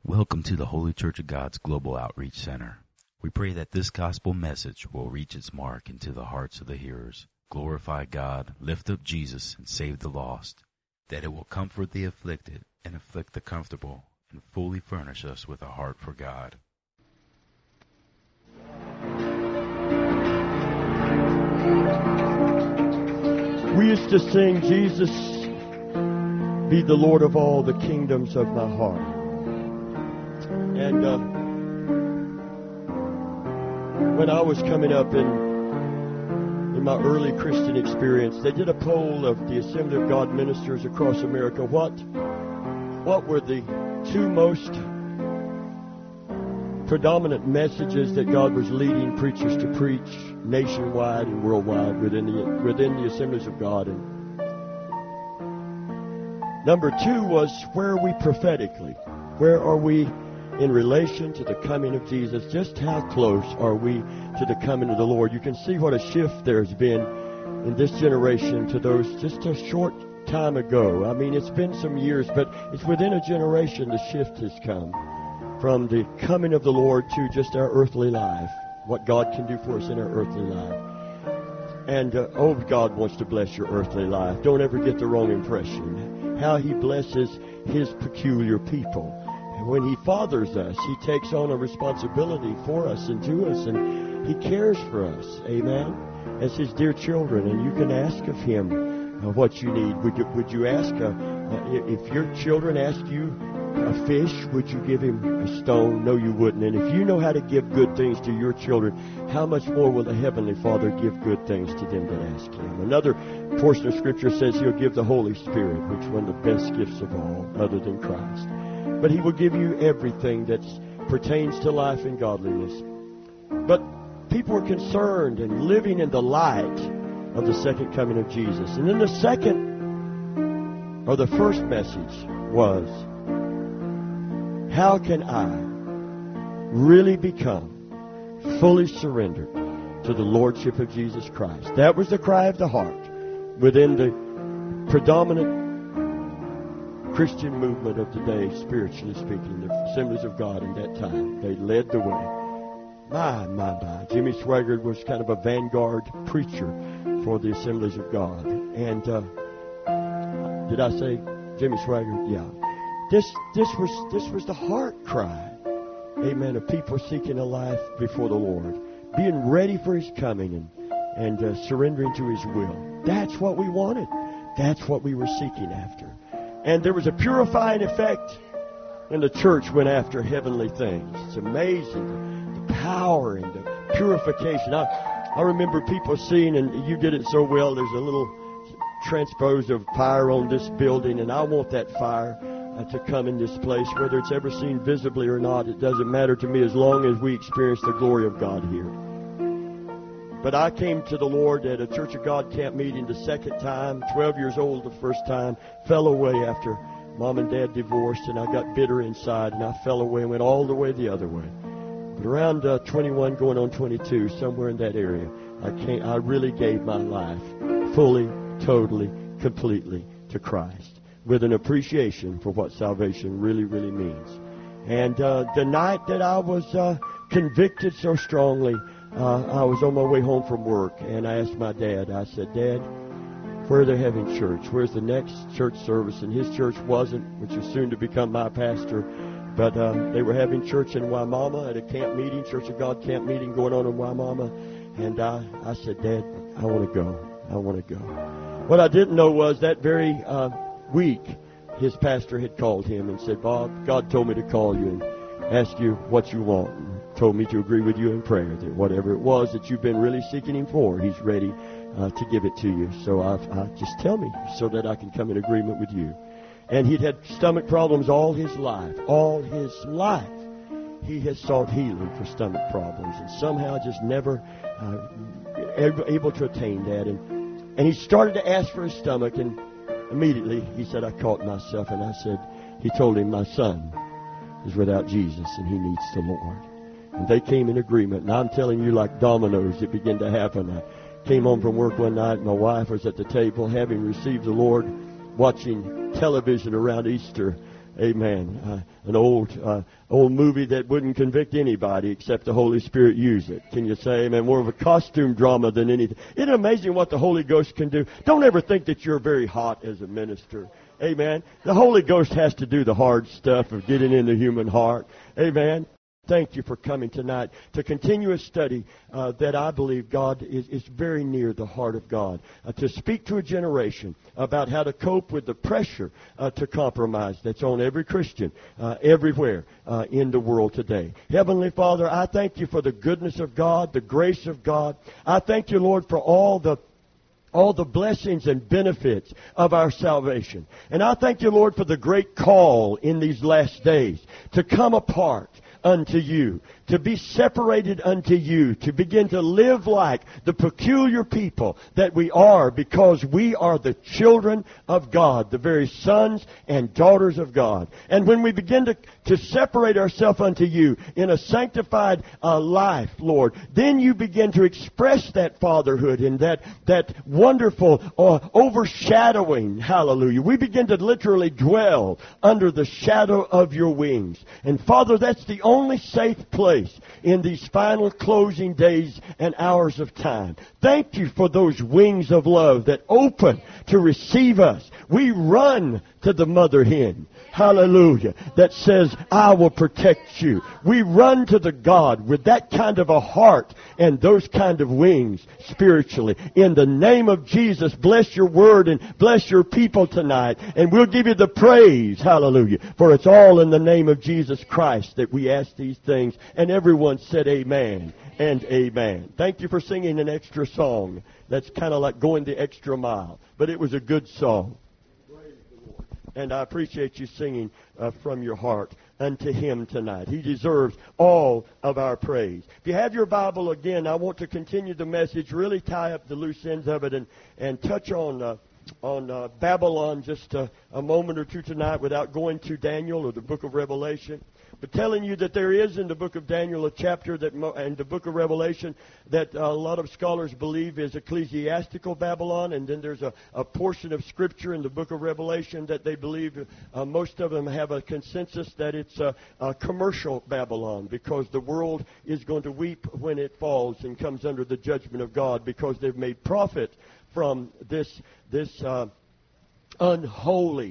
Welcome to the Holy Church of God's Global Outreach Center. We pray that this gospel message will reach its mark into the hearts of the hearers, glorify God, lift up Jesus, and save the lost, that it will comfort the afflicted and afflict the comfortable, and fully furnish us with a heart for God. We used to sing, Jesus, be the Lord of all the kingdoms of my heart. And when I was coming up in my early Christian experience, they did a poll of the Assembly of God ministers across America. What were the two most predominant messages that God was leading preachers to preach nationwide and worldwide within the Assemblies of God? And number two was, where are we prophetically? Where are we in relation to the coming of Jesus? Just how close are we to the coming of the Lord? You can see what a shift there's been in this generation to those just a short time ago. I mean, it's been some years, but it's within a generation the shift has come from the coming of the Lord to just our earthly life, what God can do for us in our earthly life. And, God wants to bless your earthly life. Don't ever get the wrong impression. How He blesses His peculiar people. And when He fathers us, He takes on a responsibility for us and to us, and He cares for us, amen, as His dear children. And you can ask of Him what you need. Would you ask, if your children ask you a fish, would you give him a stone? No, you wouldn't. And if you know how to give good things to your children, how much more will the Heavenly Father give good things to them that ask Him? Another portion of Scripture says He'll give the Holy Spirit, which is one of the best gifts of all, other than Christ. But He will give you everything that pertains to life and godliness. But people are concerned and living in the light of the second coming of Jesus. And then the second, or the first message was, how can I really become fully surrendered to the Lordship of Jesus Christ? That was the cry of the heart within the predominant Christian movement of the day, spiritually speaking, the Assemblies of God in that time. They led the way. My. Jimmy Swaggart was kind of a vanguard preacher for the Assemblies of God. And did I say Jimmy Swaggart? Yeah. This was the heart cry, amen, of people seeking a life before the Lord, being ready for His coming and surrendering to His will. That's what we wanted. That's what we were seeking after. And there was a purifying effect when the church went after heavenly things. It's amazing, the power and the purification. I remember people seeing, and you did it so well, there's a little transpose of fire on this building, and I want that fire to come in this place, whether it's ever seen visibly or not. It doesn't matter to me as long as we experience the glory of God here. But I came to the Lord at a Church of God camp meeting the second time, 12 years old the first time, fell away after Mom and Dad divorced, and I got bitter inside, and I fell away and went all the way the other way. But around 21 going on 22, somewhere in that area, I really gave my life fully, totally, completely to Christ, with an appreciation for what salvation really, really means. And the night that I was convicted so strongly, I was on my way home from work, and I asked my dad, I said, Dad, where are they having church? Where's the next church service? And his church wasn't, which was soon to become my pastor, but they were having church in Waimama at a camp meeting, Church of God camp meeting going on in Waimama. And I said, Dad, I want to go. I want to go. What I didn't know was that very week, his pastor had called him and said, Bob, God told me to call you and ask you what you want, and told me to agree with you in prayer that whatever it was that you've been really seeking Him for, He's ready to give it to you. So I just tell me so that I can come in agreement with you. And he'd had stomach problems all his life. All his life he has sought healing for stomach problems, and somehow just never able to attain that. And he started to ask for his stomach, and immediately he said, I caught myself, and I said, he told him, my son is without Jesus, and he needs the Lord. And they came in agreement. And I'm telling you, like dominoes, it began to happen. I came home from work one night. My wife was at the table, having received the Lord, watching television around Easter Amen. An old movie that wouldn't convict anybody except the Holy Spirit use it. Can you say amen? More of a costume drama than anything. Isn't it amazing what the Holy Ghost can do? Don't ever think that you're very hot as a minister. Amen. The Holy Ghost has to do the hard stuff of getting in the human heart. Amen. Thank you for coming tonight to continue a study that I believe God is very near the heart of God. To speak to a generation about how to cope with the pressure to compromise that's on every Christian everywhere in the world today. Heavenly Father, I thank you for the goodness of God, the grace of God. I thank you, Lord, for all the blessings and benefits of our salvation. And I thank you, Lord, for the great call in these last days to come apart unto you, to be separated unto you, to begin to live like the peculiar people that we are, because we are the children of God, the very sons and daughters of God. And when we begin to separate ourselves unto you in a sanctified life, Lord, then you begin to express that fatherhood and that wonderful overshadowing, hallelujah. We begin to literally dwell under the shadow of your wings. And Father, that's the only safe place in these final closing days and hours of time. Thank you for those wings of love that open to receive us. We run to the mother hen, hallelujah, that says, I will protect you. We run to the God with that kind of a heart and those kind of wings spiritually. In the name of Jesus, bless your word and bless your people tonight. And we'll give you the praise, hallelujah, for it's all in the name of Jesus Christ that we ask these things. And everyone said amen and amen. Thank you for singing an extra song. That's kind of like going the extra mile. But it was a good song. And I appreciate you singing from your heart unto Him tonight. He deserves all of our praise. If you have your Bible again, I want to continue the message, really tie up the loose ends of it and touch on Babylon just a moment or two tonight without going to Daniel or the book of Revelation. But telling you that there is in the book of Daniel a chapter and the book of Revelation that a lot of scholars believe is ecclesiastical Babylon, and then there's a portion of Scripture in the book of Revelation that they believe, most of them have a consensus that it's a commercial Babylon, because the world is going to weep when it falls and comes under the judgment of God, because they've made profit from this unholy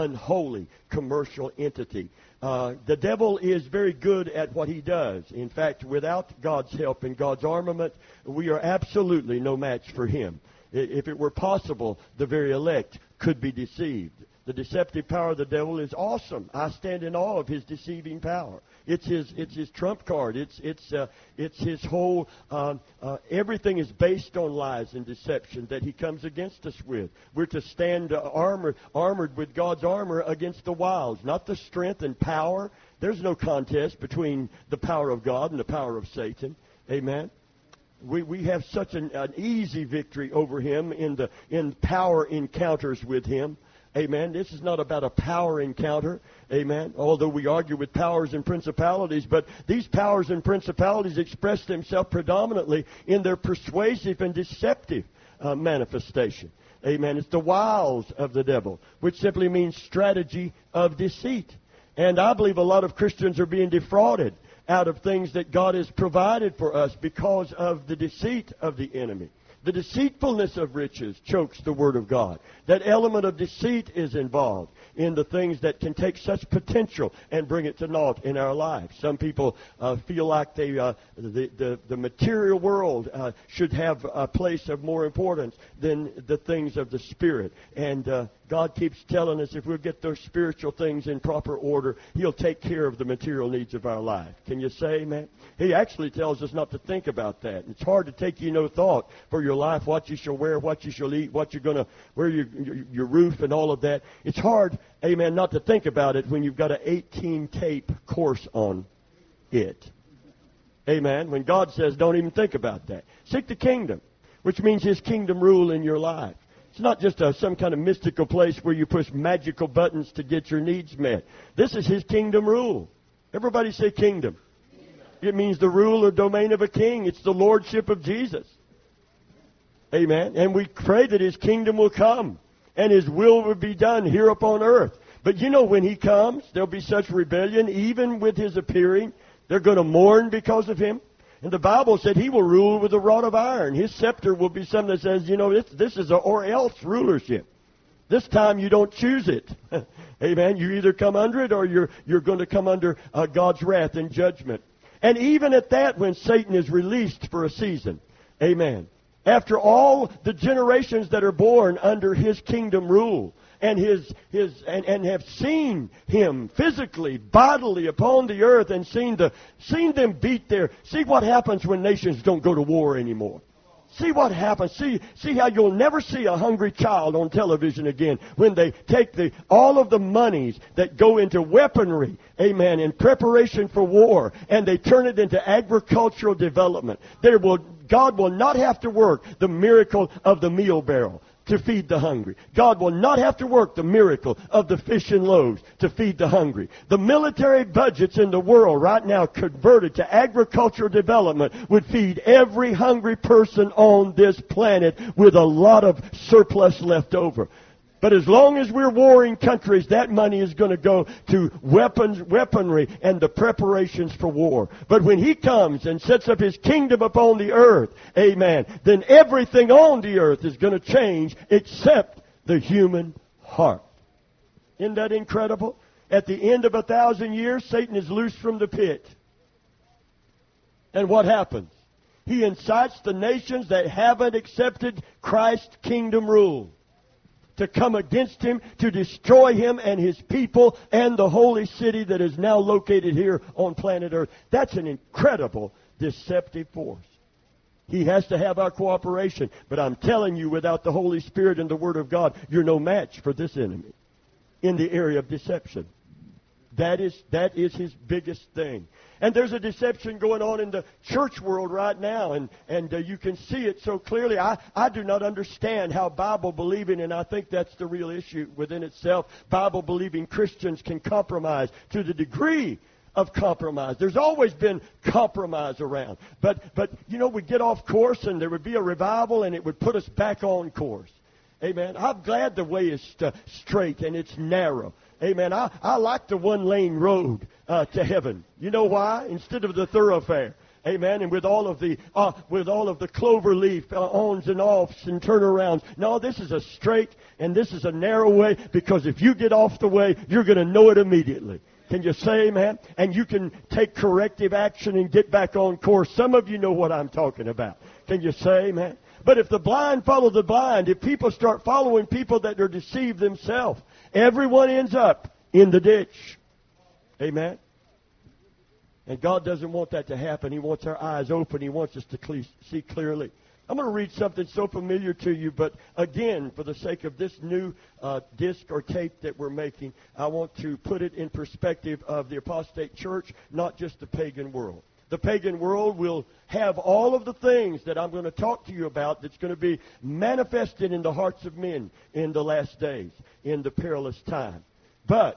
commercial entity. The devil is very good at what he does. In fact, without God's help and God's armament, we are absolutely no match for him. If it were possible, the very elect could be deceived. The deceptive power of the devil is awesome. I stand in awe of his deceiving power. It's his trump card. It's his whole. Everything is based on lies and deception that he comes against us with. We're to stand armored with God's armor against the wiles, not the strength and power. There's no contest between the power of God and the power of Satan. Amen. We have such an easy victory over him in power encounters with him. Amen. This is not about a power encounter. Amen. Although we argue with powers and principalities, but these powers and principalities express themselves predominantly in their persuasive and deceptive manifestation. Amen. It's the wiles of the devil, which simply means strategy of deceit. And I believe a lot of Christians are being defrauded out of things that God has provided for us because of the deceit of the enemy. The deceitfulness of riches chokes the Word of God. That element of deceit is involved in the things that can take such potential and bring it to naught in our lives. Some people feel like the material world should have a place of more importance than the things of the Spirit. And God keeps telling us if we'll get those spiritual things in proper order, He'll take care of the material needs of our life. Can you say amen? He actually tells us not to think about that. It's hard to take you no thought for your life, what you shall wear, what you shall eat, what you're going to wear, your roof and all of that. It's hard, amen, not to think about it when you've got an 18-tape course on it. Amen. When God says don't even think about that. Seek the kingdom, which means His kingdom rule in your life. It's not just some kind of mystical place where you push magical buttons to get your needs met. This is His kingdom rule. Everybody say kingdom. It means the rule or domain of a king. It's the lordship of Jesus. Amen. And we pray that His kingdom will come and His will will be done here upon earth. But you know, when He comes, there'll be such rebellion, even with His appearing. They're going to mourn because of Him. And the Bible said He will rule with a rod of iron. His scepter will be something that says, you know, this is a or else rulership. This time you don't choose it. Amen. You either come under it or you're going to come under God's wrath and judgment. And even at that, when Satan is released for a season. Amen. After all the generations that are born under His kingdom rule, and and have seen Him physically, bodily upon the earth, and seen them beat their. See what happens when nations don't go to war anymore. See what happens. See how you'll never see a hungry child on television again when they take all of the monies that go into weaponry, amen, in preparation for war, and they turn it into agricultural development. God will not have to work the miracle of the meal barrel to feed the hungry. God will not have to work the miracle of the fish and loaves to feed the hungry. The military budgets in the world right now converted to agricultural development would feed every hungry person on this planet with a lot of surplus left over. But as long as we're warring countries, that money is going to go to weaponry, and the preparations for war. But when He comes and sets up His kingdom upon the earth, amen, then everything on the earth is going to change except the human heart. Isn't that incredible? At the end of 1,000 years, Satan is loosed from the pit. And what happens? He incites the nations that haven't accepted Christ's kingdom rule to come against Him, to destroy Him and His people and the holy city that is now located here on planet Earth. That's an incredible deceptive force. He has to have our cooperation. But I'm telling you, without the Holy Spirit and the Word of God, you're no match for this enemy in the area of deception. That is his biggest thing. And there's a deception going on in the church world right now, and you can see it so clearly. I do not understand how Bible-believing, and I think that's the real issue within itself, Bible-believing Christians can compromise to the degree of compromise. There's always been compromise around. But you know, we'd get off course, and there would be a revival, and it would put us back on course. Amen. I'm glad the way is straight and it's narrow. Amen. I like the one-lane road to heaven. You know why? Instead of the thoroughfare. Amen. And with all of the clover leaf ons and offs and turnarounds. No, this is a straight and this is a narrow way, because if you get off the way, you're going to know it immediately. Can you say amen? And you can take corrective action and get back on course. Some of you know what I'm talking about. Can you say amen? But if the blind follow the blind, if people start following people that are deceived themselves, everyone ends up in the ditch. Amen? And God doesn't want that to happen. He wants our eyes open. He wants us to see clearly. I'm going to read something so familiar to you, but again, for the sake of this new disc or tape that we're making, I want to put it in perspective of the apostate church, not just the pagan world. The pagan world will have all of the things that I'm going to talk to you about that's going to be manifested in the hearts of men in the last days, in the perilous time. But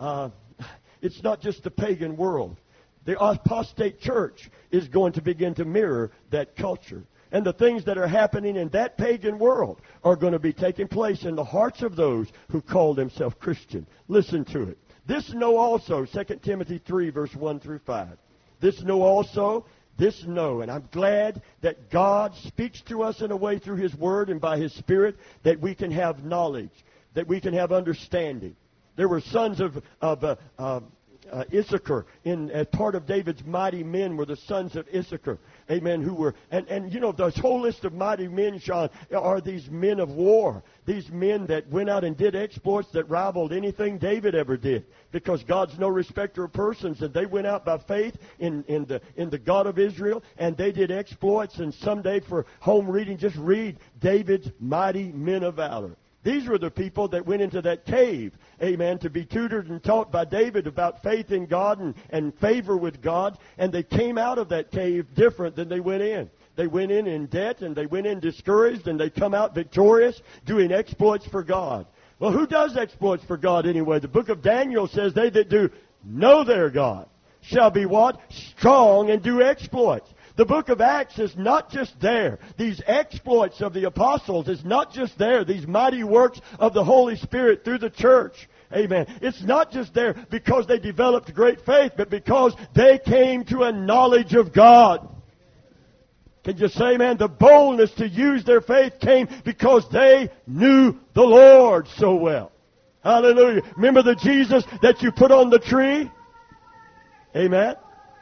it's not just the pagan world. The apostate church is going to begin to mirror that culture. And the things that are happening in that pagan world are going to be taking place in the hearts of those who call themselves Christian. Listen to it. This know also, 2 Timothy 3, verse 1 through 5. This know also, this know. And I'm glad that God speaks to us in a way through His Word and by His Spirit that we can have knowledge, that we can have understanding. There were sons of Issachar, as part of David's mighty men were the sons of Issachar. Amen. Who were, and you know, this whole list of mighty men, Sean, are these men of war. These men that went out and did exploits that rivaled anything David ever did. Because God's no respecter of persons, and they went out by faith in the God of Israel, and they did exploits. And someday for home reading, just read David's mighty men of valor. These were the people that went into that cave, amen, to be tutored and taught by David about faith in God and favor with God. And they came out of that cave different than they went in. They went in debt, and they went in discouraged, and they come out victorious, doing exploits for God. Well, who does exploits for God anyway? The book of Daniel says they that do know their God shall be what? Strong and do exploits. The book of Acts is not just there. These exploits of the apostles is not just there. These mighty works of the Holy Spirit through the church. Amen. It's not just there because they developed great faith, but because they came to a knowledge of God. Can you say, man, the boldness to use their faith came because they knew the Lord so well. Hallelujah. Remember the Jesus that you put on the tree? Amen.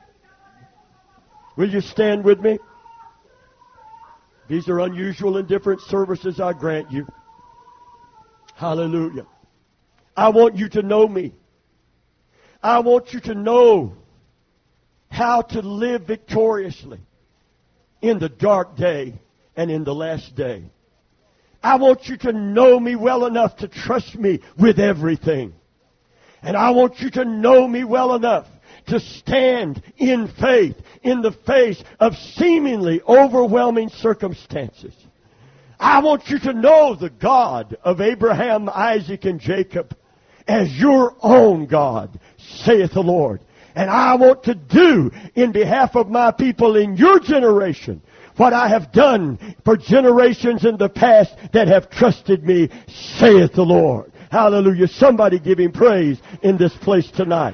Will you stand with me? These are unusual and different services, I grant you. Hallelujah. I want you to know me. I want you to know how to live victoriously in the dark day and in the last day. I want you to know me well enough to trust me with everything. And I want you to know me well enough to stand in faith in the face of seemingly overwhelming circumstances. I want you to know the God of Abraham, Isaac, and Jacob as your own God, saith the Lord. And I want to do in behalf of my people in your generation what I have done for generations in the past that have trusted me, saith the Lord. Hallelujah. Somebody give Him praise in this place tonight.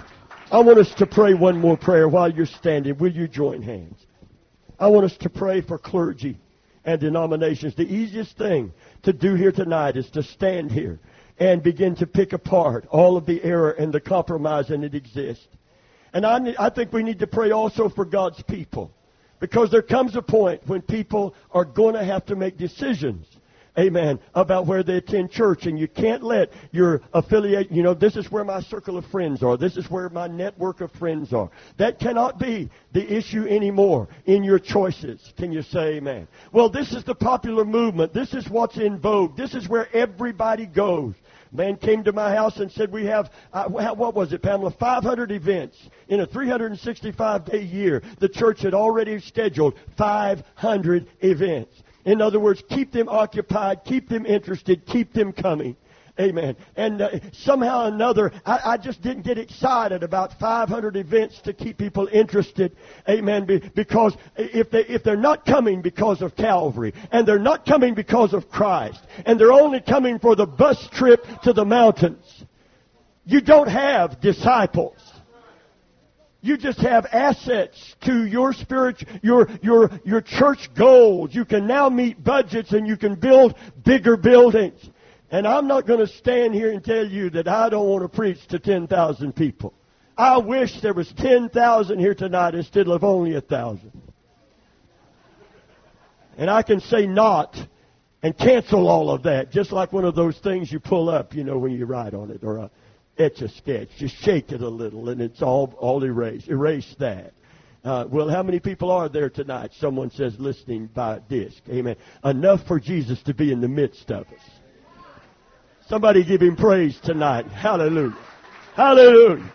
I want us to pray one more prayer while you're standing. Will you join hands? I want us to pray for clergy and denominations. The easiest thing to do here tonight is to stand here and begin to pick apart all of the error and the compromise that exists. And I think we need to pray also for God's people. Because there comes a point when people are going to have to make decisions, amen, about where they attend church. And you can't let your affiliate, this is where my circle of friends are. This is where my network of friends are. That cannot be the issue anymore in your choices. Can you say amen? Well, this is the popular movement. This is what's in vogue. This is where everybody goes. Man came to my house and said we have, what was it, Pamela, 500 events in a 365-day year. The church had already scheduled 500 events. In other words, keep them occupied, keep them interested, keep them coming. Amen. And somehow or another, I just didn't get excited about 500 events to keep people interested. Amen. Because if they're not coming because of Calvary, and they're not coming because of Christ, and they're only coming for the bus trip to the mountains, you don't have disciples. You just have assets to your your church goals. You can now meet budgets and you can build bigger buildings. And I'm not going to stand here and tell you that I don't want to preach to 10,000 people. I wish there was 10,000 here tonight instead of only 1,000. And I can say not and cancel all of that, just like one of those things you pull up, when you write on it, or etch a sketch. Just shake it a little and it's all erased. Erase that. Well, how many people are there tonight? Someone says listening by disc. Amen. Enough for Jesus to be in the midst of us. Somebody give Him praise tonight. Hallelujah. Hallelujah.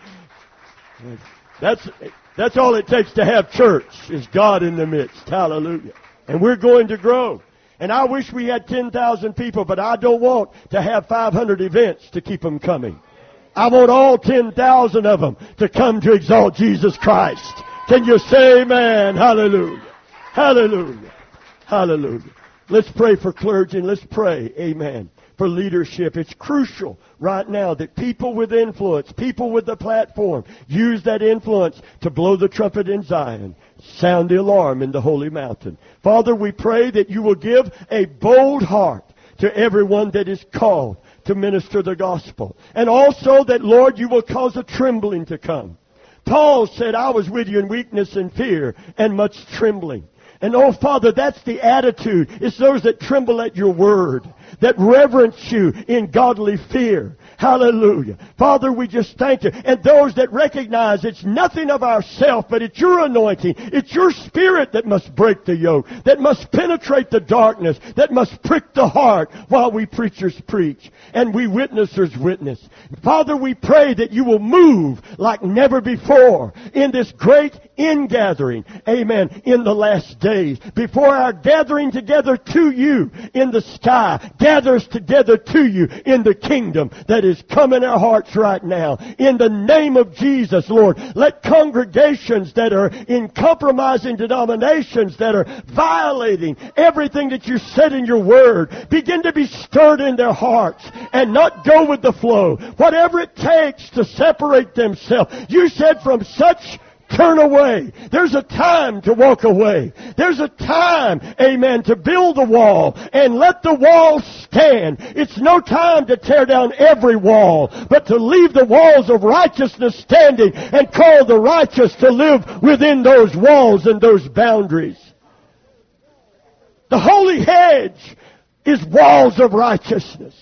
That's all it takes to have church, is God in the midst. Hallelujah. And we're going to grow. And I wish we had 10,000 people, but I don't want to have 500 events to keep them coming. I want all 10,000 of them to come to exalt Jesus Christ. Can you say amen? Hallelujah. Hallelujah. Hallelujah. Let's pray for clergy and let's pray, amen, for leadership. It's crucial right now that people with influence, people with the platform, use that influence to blow the trumpet in Zion, sound the alarm in the holy mountain. Father, we pray that you will give a bold heart to everyone that is called to minister the gospel. And also that, Lord, you will cause a trembling to come. Paul said, I was with you in weakness and fear and much trembling. And oh, Father, that's the attitude. It's those that tremble at your word, that reverence you in godly fear. Hallelujah. Father, we just thank you. And those that recognize it's nothing of ourself, but it's your anointing. It's your spirit that must break the yoke, that must penetrate the darkness, that must prick the heart while we preachers preach and we witnessers witness. Father, we pray that you will move like never before in this great ingathering, amen, in the last days. Before our gathering together to you in the sky gathers together to you in the kingdom that is come in our hearts right now. In the name of Jesus, Lord, let congregations that are in compromising denominations, that are violating everything that you said in your word, begin to be stirred in their hearts and not go with the flow. Whatever it takes to separate themselves. You said from such turn away. There's a time to walk away. There's a time, amen, to build a wall and let the wall stand. It's no time to tear down every wall, but to leave the walls of righteousness standing and call the righteous to live within those walls and those boundaries. The holy hedge is walls of righteousness.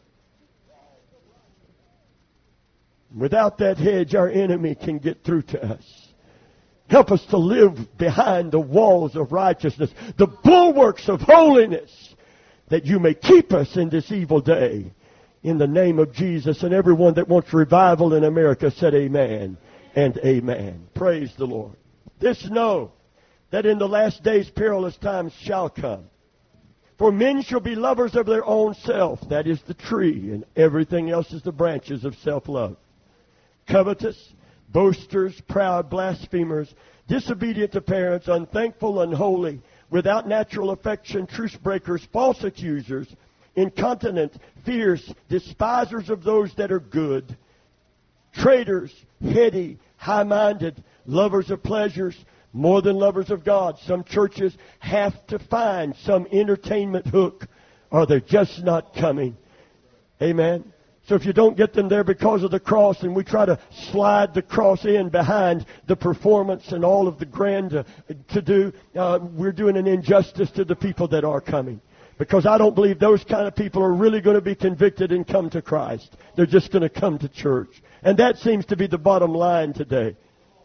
Without that hedge, our enemy can get through to us. Help us to live behind the walls of righteousness, the bulwarks of holiness, that you may keep us in this evil day. In the name of Jesus, and everyone that wants revival in America said amen and amen. Praise the Lord. This know that in the last days perilous times shall come. For men shall be lovers of their own self. That is the tree, and everything else is the branches of self-love. Covetous, boasters, proud, blasphemers, disobedient to parents, unthankful, unholy, without natural affection, truce breakers, false accusers, incontinent, fierce, despisers of those that are good, traitors, heady, high-minded, lovers of pleasures, more than lovers of God. Some churches have to find some entertainment hook, or they're just not coming. Amen. So if you don't get them there because of the cross, and we try to slide the cross in behind the performance and all of the grand to do, we're doing an injustice to the people that are coming. Because I don't believe those kind of people are really going to be convicted and come to Christ. They're just going to come to church. And that seems to be the bottom line today.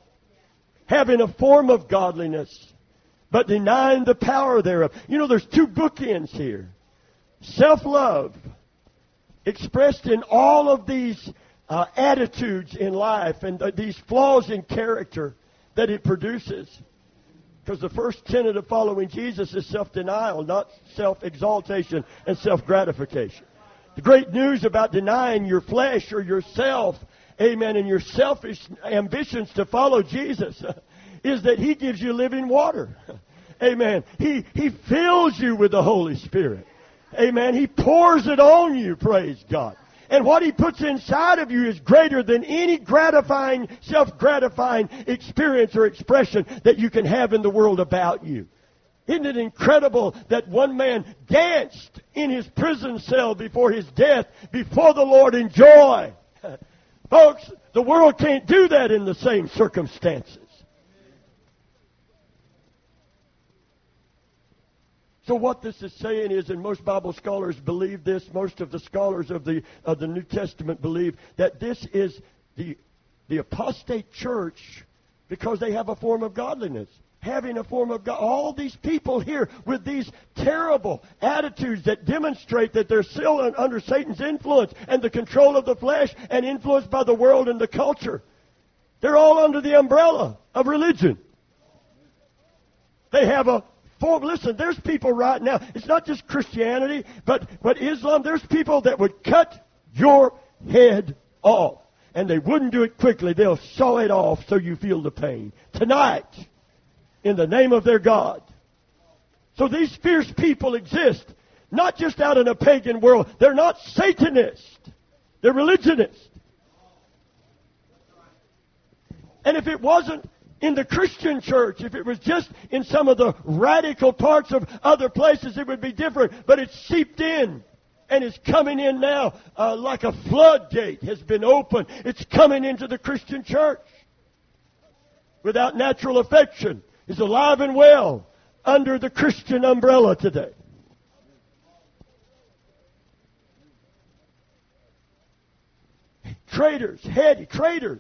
Having a form of godliness, but denying the power thereof. You know, there's two bookends here. Self-love, expressed in all of these attitudes in life and these flaws in character that it produces. Because the first tenet of following Jesus is self-denial, not self-exaltation and self-gratification. The great news about denying your flesh or yourself, amen, and your selfish ambitions to follow Jesus is that He gives you living water. Amen. He fills you with the Holy Spirit. Amen. He pours it on you, praise God. And what He puts inside of you is greater than any gratifying, self-gratifying experience or expression that you can have in the world about you. Isn't it incredible that one man danced in his prison cell before his death, before the Lord in joy? Folks, the world can't do that in the same circumstances. So what this is saying is, and most Bible scholars believe this, most of the scholars of the New Testament believe that this is the apostate church because they have a form of godliness. Having a form of God. All these people here with these terrible attitudes that demonstrate that they're still under Satan's influence and the control of the flesh and influenced by the world and the culture. They're all under the umbrella of religion. They have a form. Listen, there's people right now. It's not just Christianity, but Islam. There's people that would cut your head off. And they wouldn't do it quickly. They'll saw it off so you feel the pain. Tonight, in the name of their God. So these fierce people exist, not just out in a pagan world. They're not Satanists. They're religionists. And if it wasn't in the Christian church, if it was just in some of the radical parts of other places, it would be different. But it's seeped in. And it's coming in now like a floodgate has been opened. It's coming into the Christian church. Without natural affection. Is alive and well under the Christian umbrella today. Traitors, heady, traitors.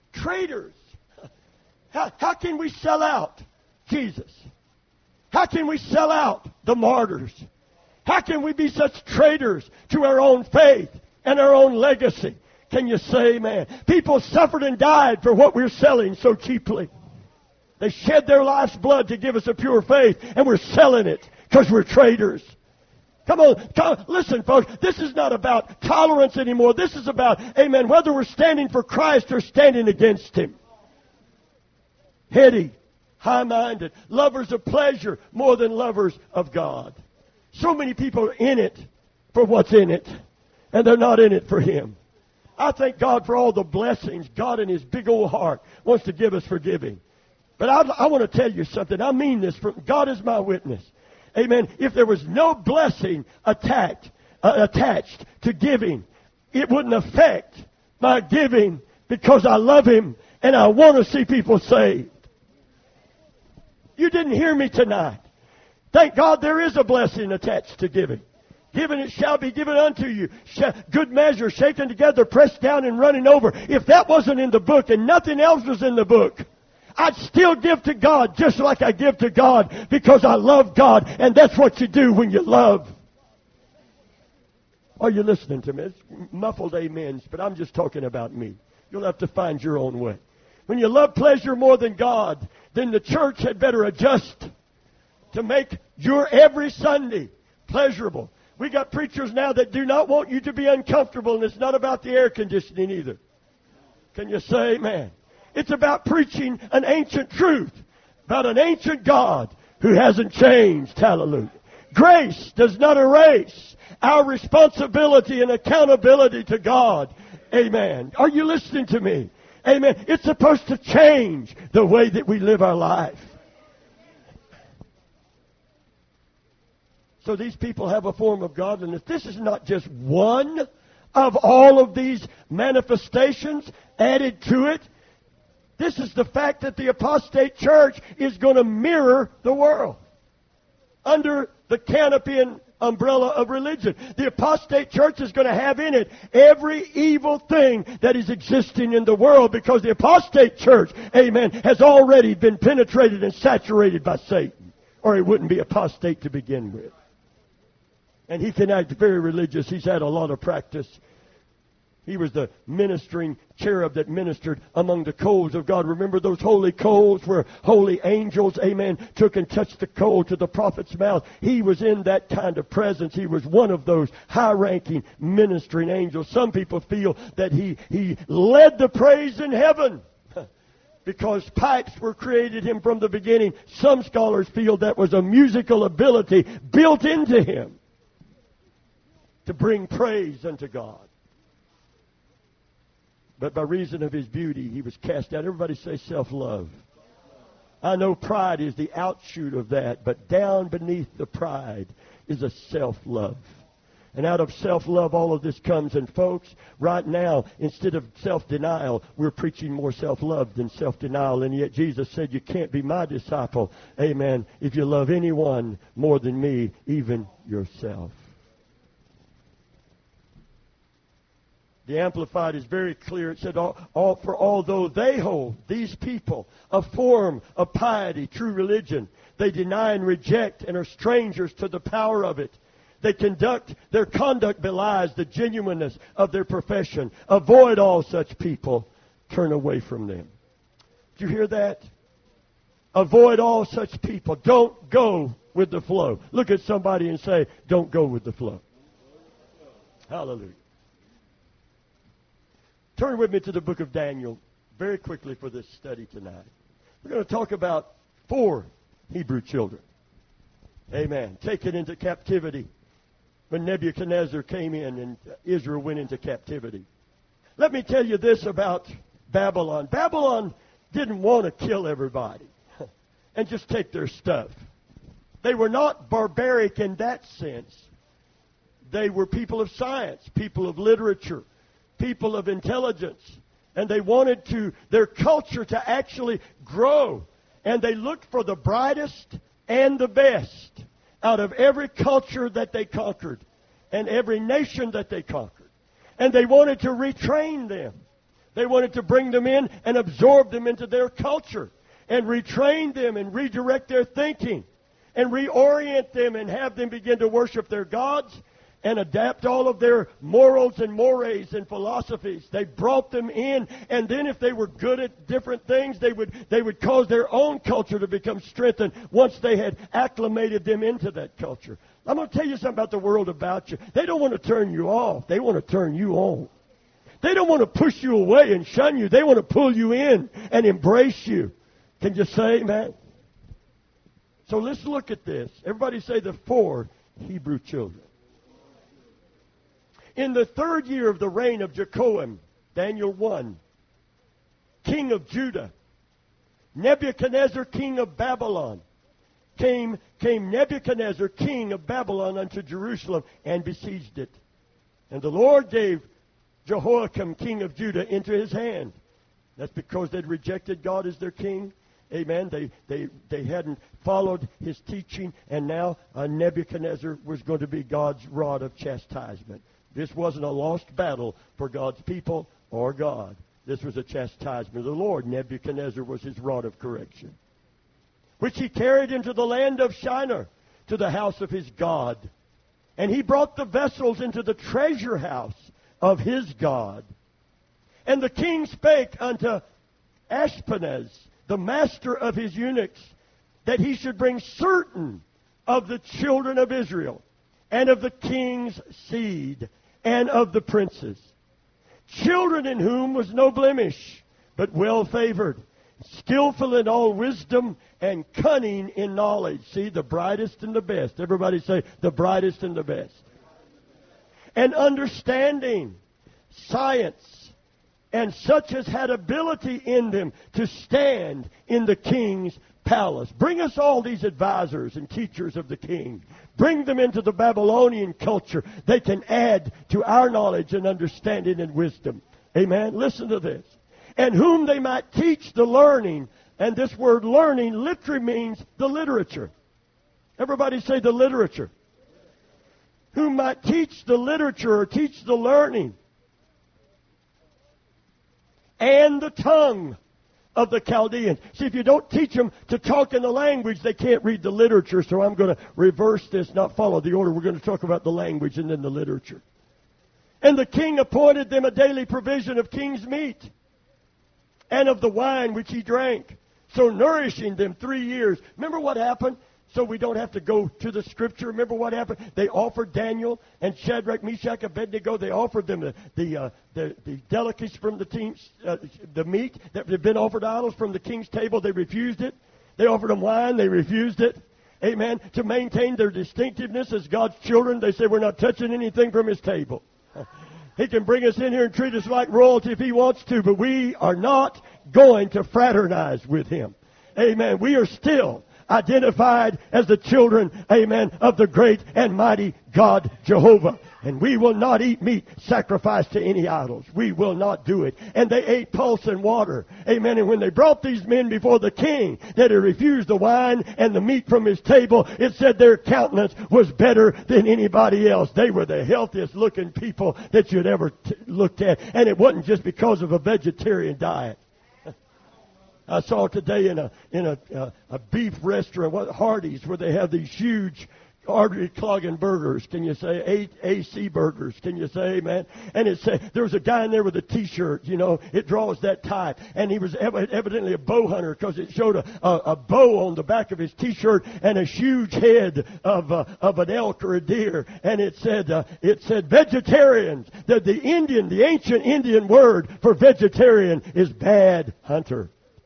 How can we sell out Jesus? How can we sell out the martyrs? How can we be such traitors to our own faith and our own legacy? Can you say, man? People suffered and died for what we're selling so cheaply. They shed their life's blood to give us a pure faith, and we're selling it because we're traitors. Come on, listen, folks. This is not about tolerance anymore. This is about, amen, whether we're standing for Christ or standing against Him. Heady, high-minded, lovers of pleasure more than lovers of God. So many people are in it for what's in it, and they're not in it for Him. I thank God for all the blessings God in His big old heart wants to give us for giving. But I want to tell you something. I mean this. God is my witness. Amen. If there was no blessing attached to giving, it wouldn't affect my giving because I love Him and I want to see people saved. You didn't hear me tonight. Thank God there is a blessing attached to giving. Given it shall be given unto you. Good measure, shaken together, pressed down and running over. If that wasn't in the book and nothing else was in the book, I'd still give to God just like I give to God because I love God. And that's what you do when you love. Are you listening to me? It's muffled amens, but I'm just talking about me. You'll have to find your own way. When you love pleasure more than God, then the church had better adjust to make your every Sunday pleasurable. We got preachers now that do not want you to be uncomfortable, and it's not about the air conditioning either. Can you say amen? It's about preaching an ancient truth about an ancient God who hasn't changed. Hallelujah. Grace does not erase our responsibility and accountability to God. Amen. Are you listening to me? Amen. It's supposed to change the way that we live our life. So these people have a form of godliness. This is not just one of all of these manifestations added to it. This is the fact that the apostate church is going to mirror the world under the canopy and umbrella of religion. The apostate church is going to have in it every evil thing that is existing in the world because the apostate church, amen, has already been penetrated and saturated by Satan, or he wouldn't be apostate to begin with. And he can act very religious. He's had a lot of practice. He was the ministering cherub that ministered among the coals of God. Remember those holy coals where holy angels, amen, took and touched the coal to the prophet's mouth? He was in that kind of presence. He was one of those high-ranking ministering angels. Some people feel that he led the praise in heaven because pipes were created him from the beginning. Some scholars feel that was a musical ability built into him to bring praise unto God. But by reason of his beauty, he was cast out. Everybody say self-love. I know pride is the outshoot of that, but down beneath the pride is a self-love. And out of self-love, all of this comes. And folks, right now, instead of self-denial, we're preaching more self-love than self-denial. And yet Jesus said, you can't be my disciple, amen, if you love anyone more than me, even yourself. The Amplified is very clear. It said, for although they hold, these people, a form of piety, true religion, they deny and reject and are strangers to the power of it. Their conduct belies the genuineness of their profession. Avoid all such people. Turn away from them. Did you hear that? Avoid all such people. Don't go with the flow. Look at somebody and say, don't go with the flow. Hallelujah. Turn with me to the book of Daniel very quickly for this study tonight. We're going to talk about 4 Hebrew children. Amen. Taken into captivity when Nebuchadnezzar came in and Israel went into captivity. Let me tell you this about Babylon. Babylon didn't want to kill everybody and just take their stuff. They were not barbaric in that sense. They were people of science, people of literature, people of intelligence, and they wanted their culture to actually grow, and they looked for the brightest and the best out of every culture that they conquered and every nation that they conquered, and they wanted to retrain them. They wanted to bring them in and absorb them into their culture and retrain them and redirect their thinking and reorient them and have them begin to worship their gods and adapt all of their morals and mores and philosophies. They brought them in, and then if they were good at different things, they would cause their own culture to become strengthened once they had acclimated them into that culture. I'm going to tell you something about the world about you. They don't want to turn you off. They want to turn you on. They don't want to push you away and shun you. They want to pull you in and embrace you. Can you say amen? So let's look at this. Everybody say the 4 Hebrew children. In the 3rd year of the reign of Jehoiakim, Daniel 1, king of Judah, Nebuchadnezzar, king of Babylon, came Nebuchadnezzar, king of Babylon, unto Jerusalem, and besieged it. And the Lord gave Jehoiakim, king of Judah, into his hand. That's because they'd rejected God as their king. Amen. They hadn't followed his teaching, and now Nebuchadnezzar was going to be God's rod of chastisement. This wasn't a lost battle for God's people or God. This was a chastisement of the Lord. Nebuchadnezzar was his rod of correction, which he carried into the land of Shinar, to the house of his God. And he brought the vessels into the treasure house of his God. And the king spake unto Ashpenaz, the master of his eunuchs, that he should bring certain of the children of Israel, and of the king's seed, and of the princes, children in whom was no blemish, but well favored, skillful in all wisdom, and cunning in knowledge. See, the brightest and the best. Everybody say, the brightest and the best. And understanding, science, and such as had ability in them to stand in the king's palace. Bring us all these advisors and teachers of the king. Bring them into the Babylonian culture. They can add to our knowledge and understanding and wisdom. Amen? Listen to this. And whom they might teach the learning. And this word learning literally means the literature. Everybody say the literature. Whom might teach the literature or teach the learning. And the tongue of the Chaldeans. See, if you don't teach them to talk in the language, they can't read the literature. So I'm going to reverse this, not follow the order. We're going to talk about the language and then the literature. And the king appointed them a daily provision of king's meat and of the wine which he drank, so nourishing them 3 years. Remember what happened? So we don't have to go to the scripture. Remember what happened? They offered Daniel and Shadrach, Meshach, Abednego. They offered them the delicacies from the meat that had been offered idols from the king's table. They refused it. They offered them wine. They refused it. Amen. To maintain their distinctiveness as God's children, they said, we're not touching anything from his table. He can bring us in here and treat us like royalty if he wants to, but we are not going to fraternize with him. Amen. We are still identified as the children, amen, of the great and mighty God Jehovah. And we will not eat meat sacrificed to any idols. We will not do it. And they ate pulse and water. Amen. And when they brought these men before the king that had refused the wine and the meat from his table, it said their countenance was better than anybody else. They were the healthiest looking people that you'd ever looked at. And it wasn't just because of a vegetarian diet. I saw today in a beef restaurant, Hardee's, where they have these huge artery clogging burgers. Can you say AC burgers? Can you say amen? And it said there was a guy in there with a T-shirt. You know, it draws that type, and he was evidently a bow hunter because it showed a bow on the back of his T-shirt and a huge head of an elk or a deer. And it said vegetarians. The ancient Indian word for vegetarian is bad hunter.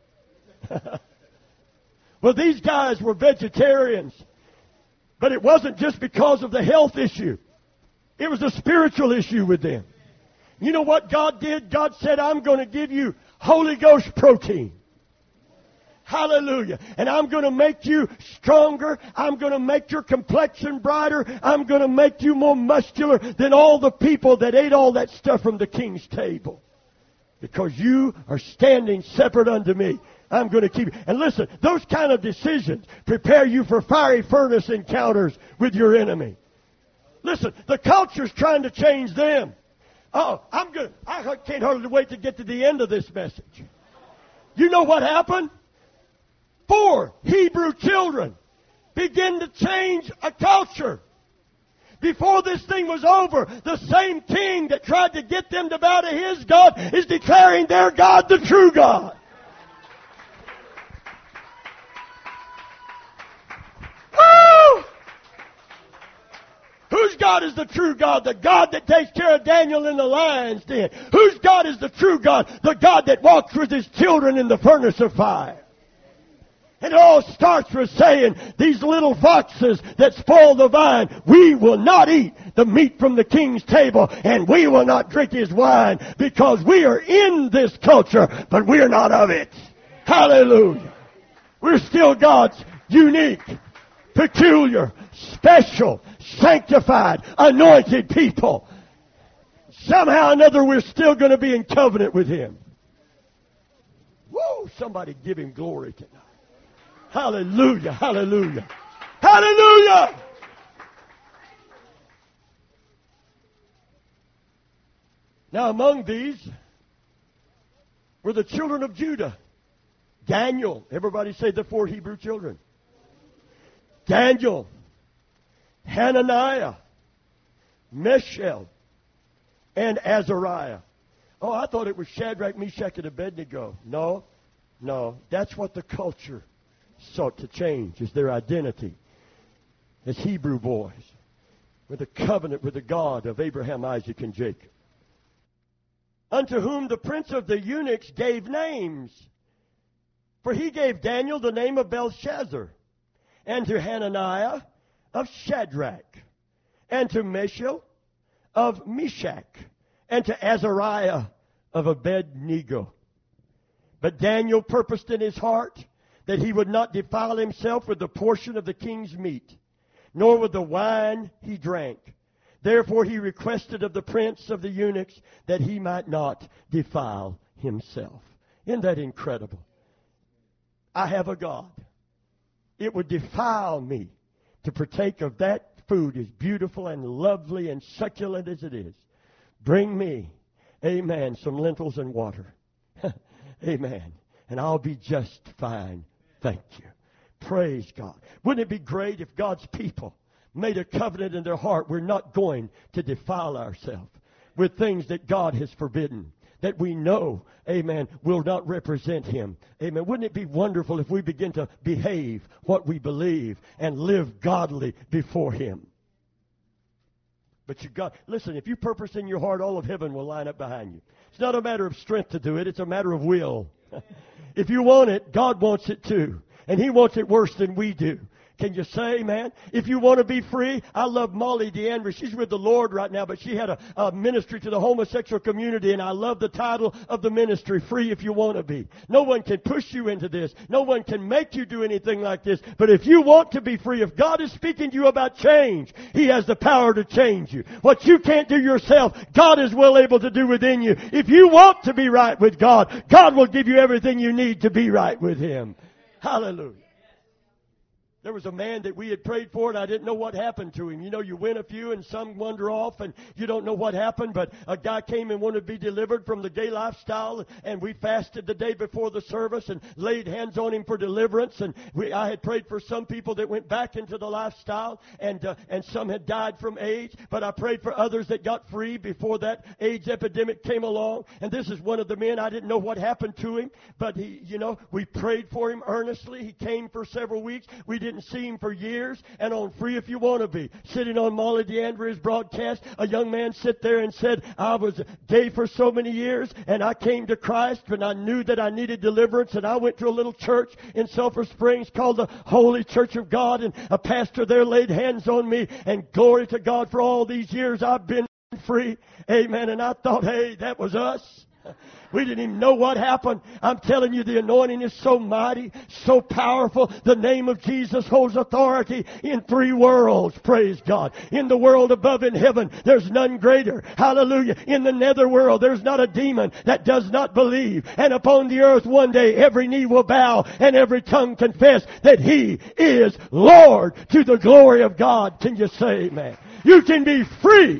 Well, these guys were vegetarians, but it wasn't just because of the health issue. It was a spiritual issue with them. You know what God did? God said, I'm going to give you Holy Ghost protein. Hallelujah. And I'm going to make you stronger. I'm going to make your complexion brighter. I'm going to make you more muscular than all the people that ate all that stuff from the king's table. Because you are standing separate unto me. I'm going to keep you. And listen, those kind of decisions prepare you for fiery furnace encounters with your enemy. Listen, the culture's trying to change them. I can't hardly wait to get to the end of this message. You know what happened? 4 Hebrew children begin to change a culture. Before this thing was over, the same king that tried to get them to bow to his God is declaring their God the true God. Woo! Whose God is the true God? The God that takes care of Daniel in the lion's den. Whose God is the true God? The God that walks with his children in the furnace of fire. And it all starts with saying, these little foxes that spoil the vine, we will not eat the meat from the king's table, and we will not drink his wine, because we are in this culture, but we are not of it. Hallelujah. We're still God's unique, peculiar, special, sanctified, anointed people. Somehow or another, we're still going to be in covenant with him. Woo! Somebody give him glory tonight. Hallelujah, hallelujah, hallelujah! Now among these were the children of Judah. Daniel, everybody say the 4 Hebrew children. Daniel, Hananiah, Mishael, and Azariah. Oh, I thought it was Shadrach, Meshach, and Abednego. No, that's what the culture sought to change, is their identity as Hebrew boys with a covenant with the God of Abraham, Isaac, and Jacob. Unto whom the prince of the eunuchs gave names. For he gave Daniel the name of Belshazzar, and to Hananiah of Shadrach, and to Mishael of Meshach, and to Azariah of Abednego. But Daniel purposed in his heart that he would not defile himself with the portion of the king's meat, nor with the wine he drank. Therefore he requested of the prince of the eunuchs that he might not defile himself. Isn't that incredible? I have a God. It would defile me to partake of that food, as beautiful and lovely and succulent as it is. Bring me, amen, some lentils and water. Amen. And I'll be just fine. Thank you. Praise God. Wouldn't it be great if God's people made a covenant in their heart? We're not going to defile ourselves with things that God has forbidden, that we know, amen, will not represent him. Amen. Wouldn't it be wonderful if we begin to behave what we believe and live godly before him? But listen, if you purpose in your heart, all of heaven will line up behind you. It's not a matter of strength to do it. It's a matter of will. If you want it, God wants it too. And he wants it worse than we do. Can you say, man? If you want to be free, I love Molly DeAndre. She's with the Lord right now, but she had a ministry to the homosexual community, and I love the title of the ministry, Free If You Want to Be. No one can push you into this. No one can make you do anything like this. But if you want to be free, if God is speaking to you about change, he has the power to change you. What you can't do yourself, God is well able to do within you. If you want to be right with God, God will give you everything you need to be right with him. Hallelujah. There was a man that we had prayed for, and I didn't know what happened to him. You know, you win a few and some wander off, and you don't know what happened. But a guy came and wanted to be delivered from the gay lifestyle, and we fasted the day before the service and laid hands on him for deliverance. And I had prayed for some people that went back into the lifestyle, and some had died from AIDS. But I prayed for others that got free before that AIDS epidemic came along. And this is one of the men. I didn't know what happened to him, but we prayed for him earnestly. He came for several weeks. We didn't see him for years. And on Free If You Want to Be, sitting on Molly DeAndre's broadcast, a young man sit there and said, I was gay for so many years, and I came to Christ, but I knew that I needed deliverance, and I went to a little church in Sulphur Springs called the Holy Church of God, and a pastor there laid hands on me, and glory to God, for all these years I've been free. Amen. And I thought, hey, that was us. We didn't even know what happened. I'm telling you, the anointing is so mighty, so powerful. The name of Jesus holds authority in 3 worlds. Praise God. In the world above in heaven, there's none greater. Hallelujah. In the netherworld, there's not a demon that does not believe. And upon the earth one day, every knee will bow and every tongue confess that he is Lord, to the glory of God. Can you say amen? You can be free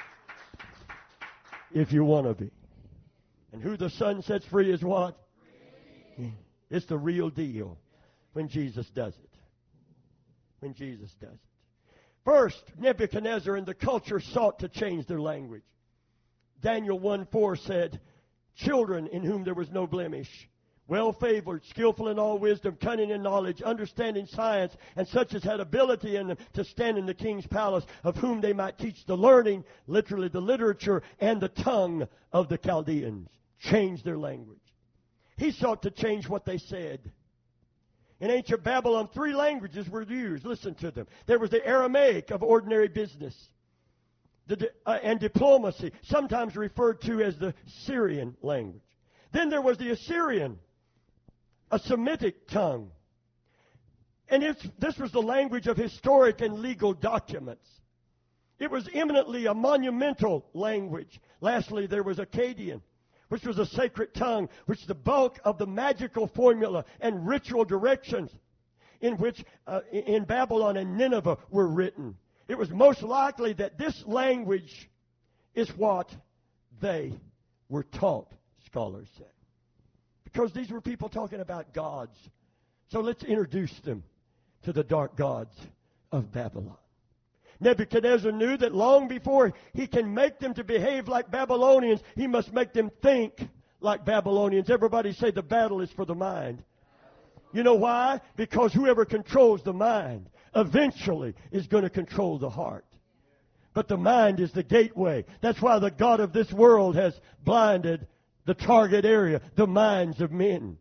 if you want to be. And who the Son sets free is what? It's the real deal when Jesus does it. When Jesus does it. First, Nebuchadnezzar and the culture sought to change their language. Daniel 1:4 said, children in whom there was no blemish, well-favored, skillful in all wisdom, cunning in knowledge, understanding science, and such as had ability in them to stand in the king's palace, of whom they might teach the learning, literally the literature, and the tongue of the Chaldeans. Change their language. He sought to change what they said. In ancient Babylon, 3 languages were used. Listen to them. There was the Aramaic of ordinary business and diplomacy, sometimes referred to as the Syrian language. Then there was the Assyrian, a Semitic tongue. And this was the language of historic and legal documents. It was eminently a monumental language. Lastly, there was Akkadian, which was a sacred tongue, which the bulk of the magical formula and ritual directions in which in Babylon and Nineveh were written. It was most likely that this language is what they were taught, scholars say. Because these were people talking about gods. So let's introduce them to the dark gods of Babylon. Nebuchadnezzar knew that long before he can make them to behave like Babylonians, he must make them think like Babylonians. Everybody say the battle is for the mind. You know why? Because whoever controls the mind eventually is going to control the heart. But the mind is the gateway. That's why the God of this world has blinded the target area, the minds of men.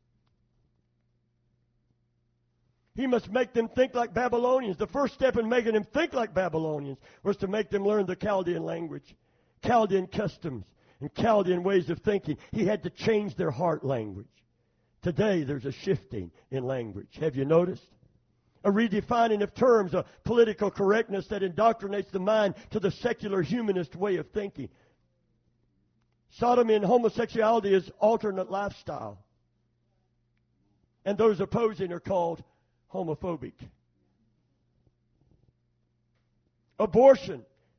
He must make them think like Babylonians. The first step in making them think like Babylonians was to make them learn the Chaldean language, Chaldean customs, and Chaldean ways of thinking. He had to change their heart language. Today, there's a shifting in language. Have you noticed? A redefining of terms, a political correctness that indoctrinates the mind to the secular humanist way of thinking. Sodomy and homosexuality is alternate lifestyle. And those opposing are called homophobic. Abortion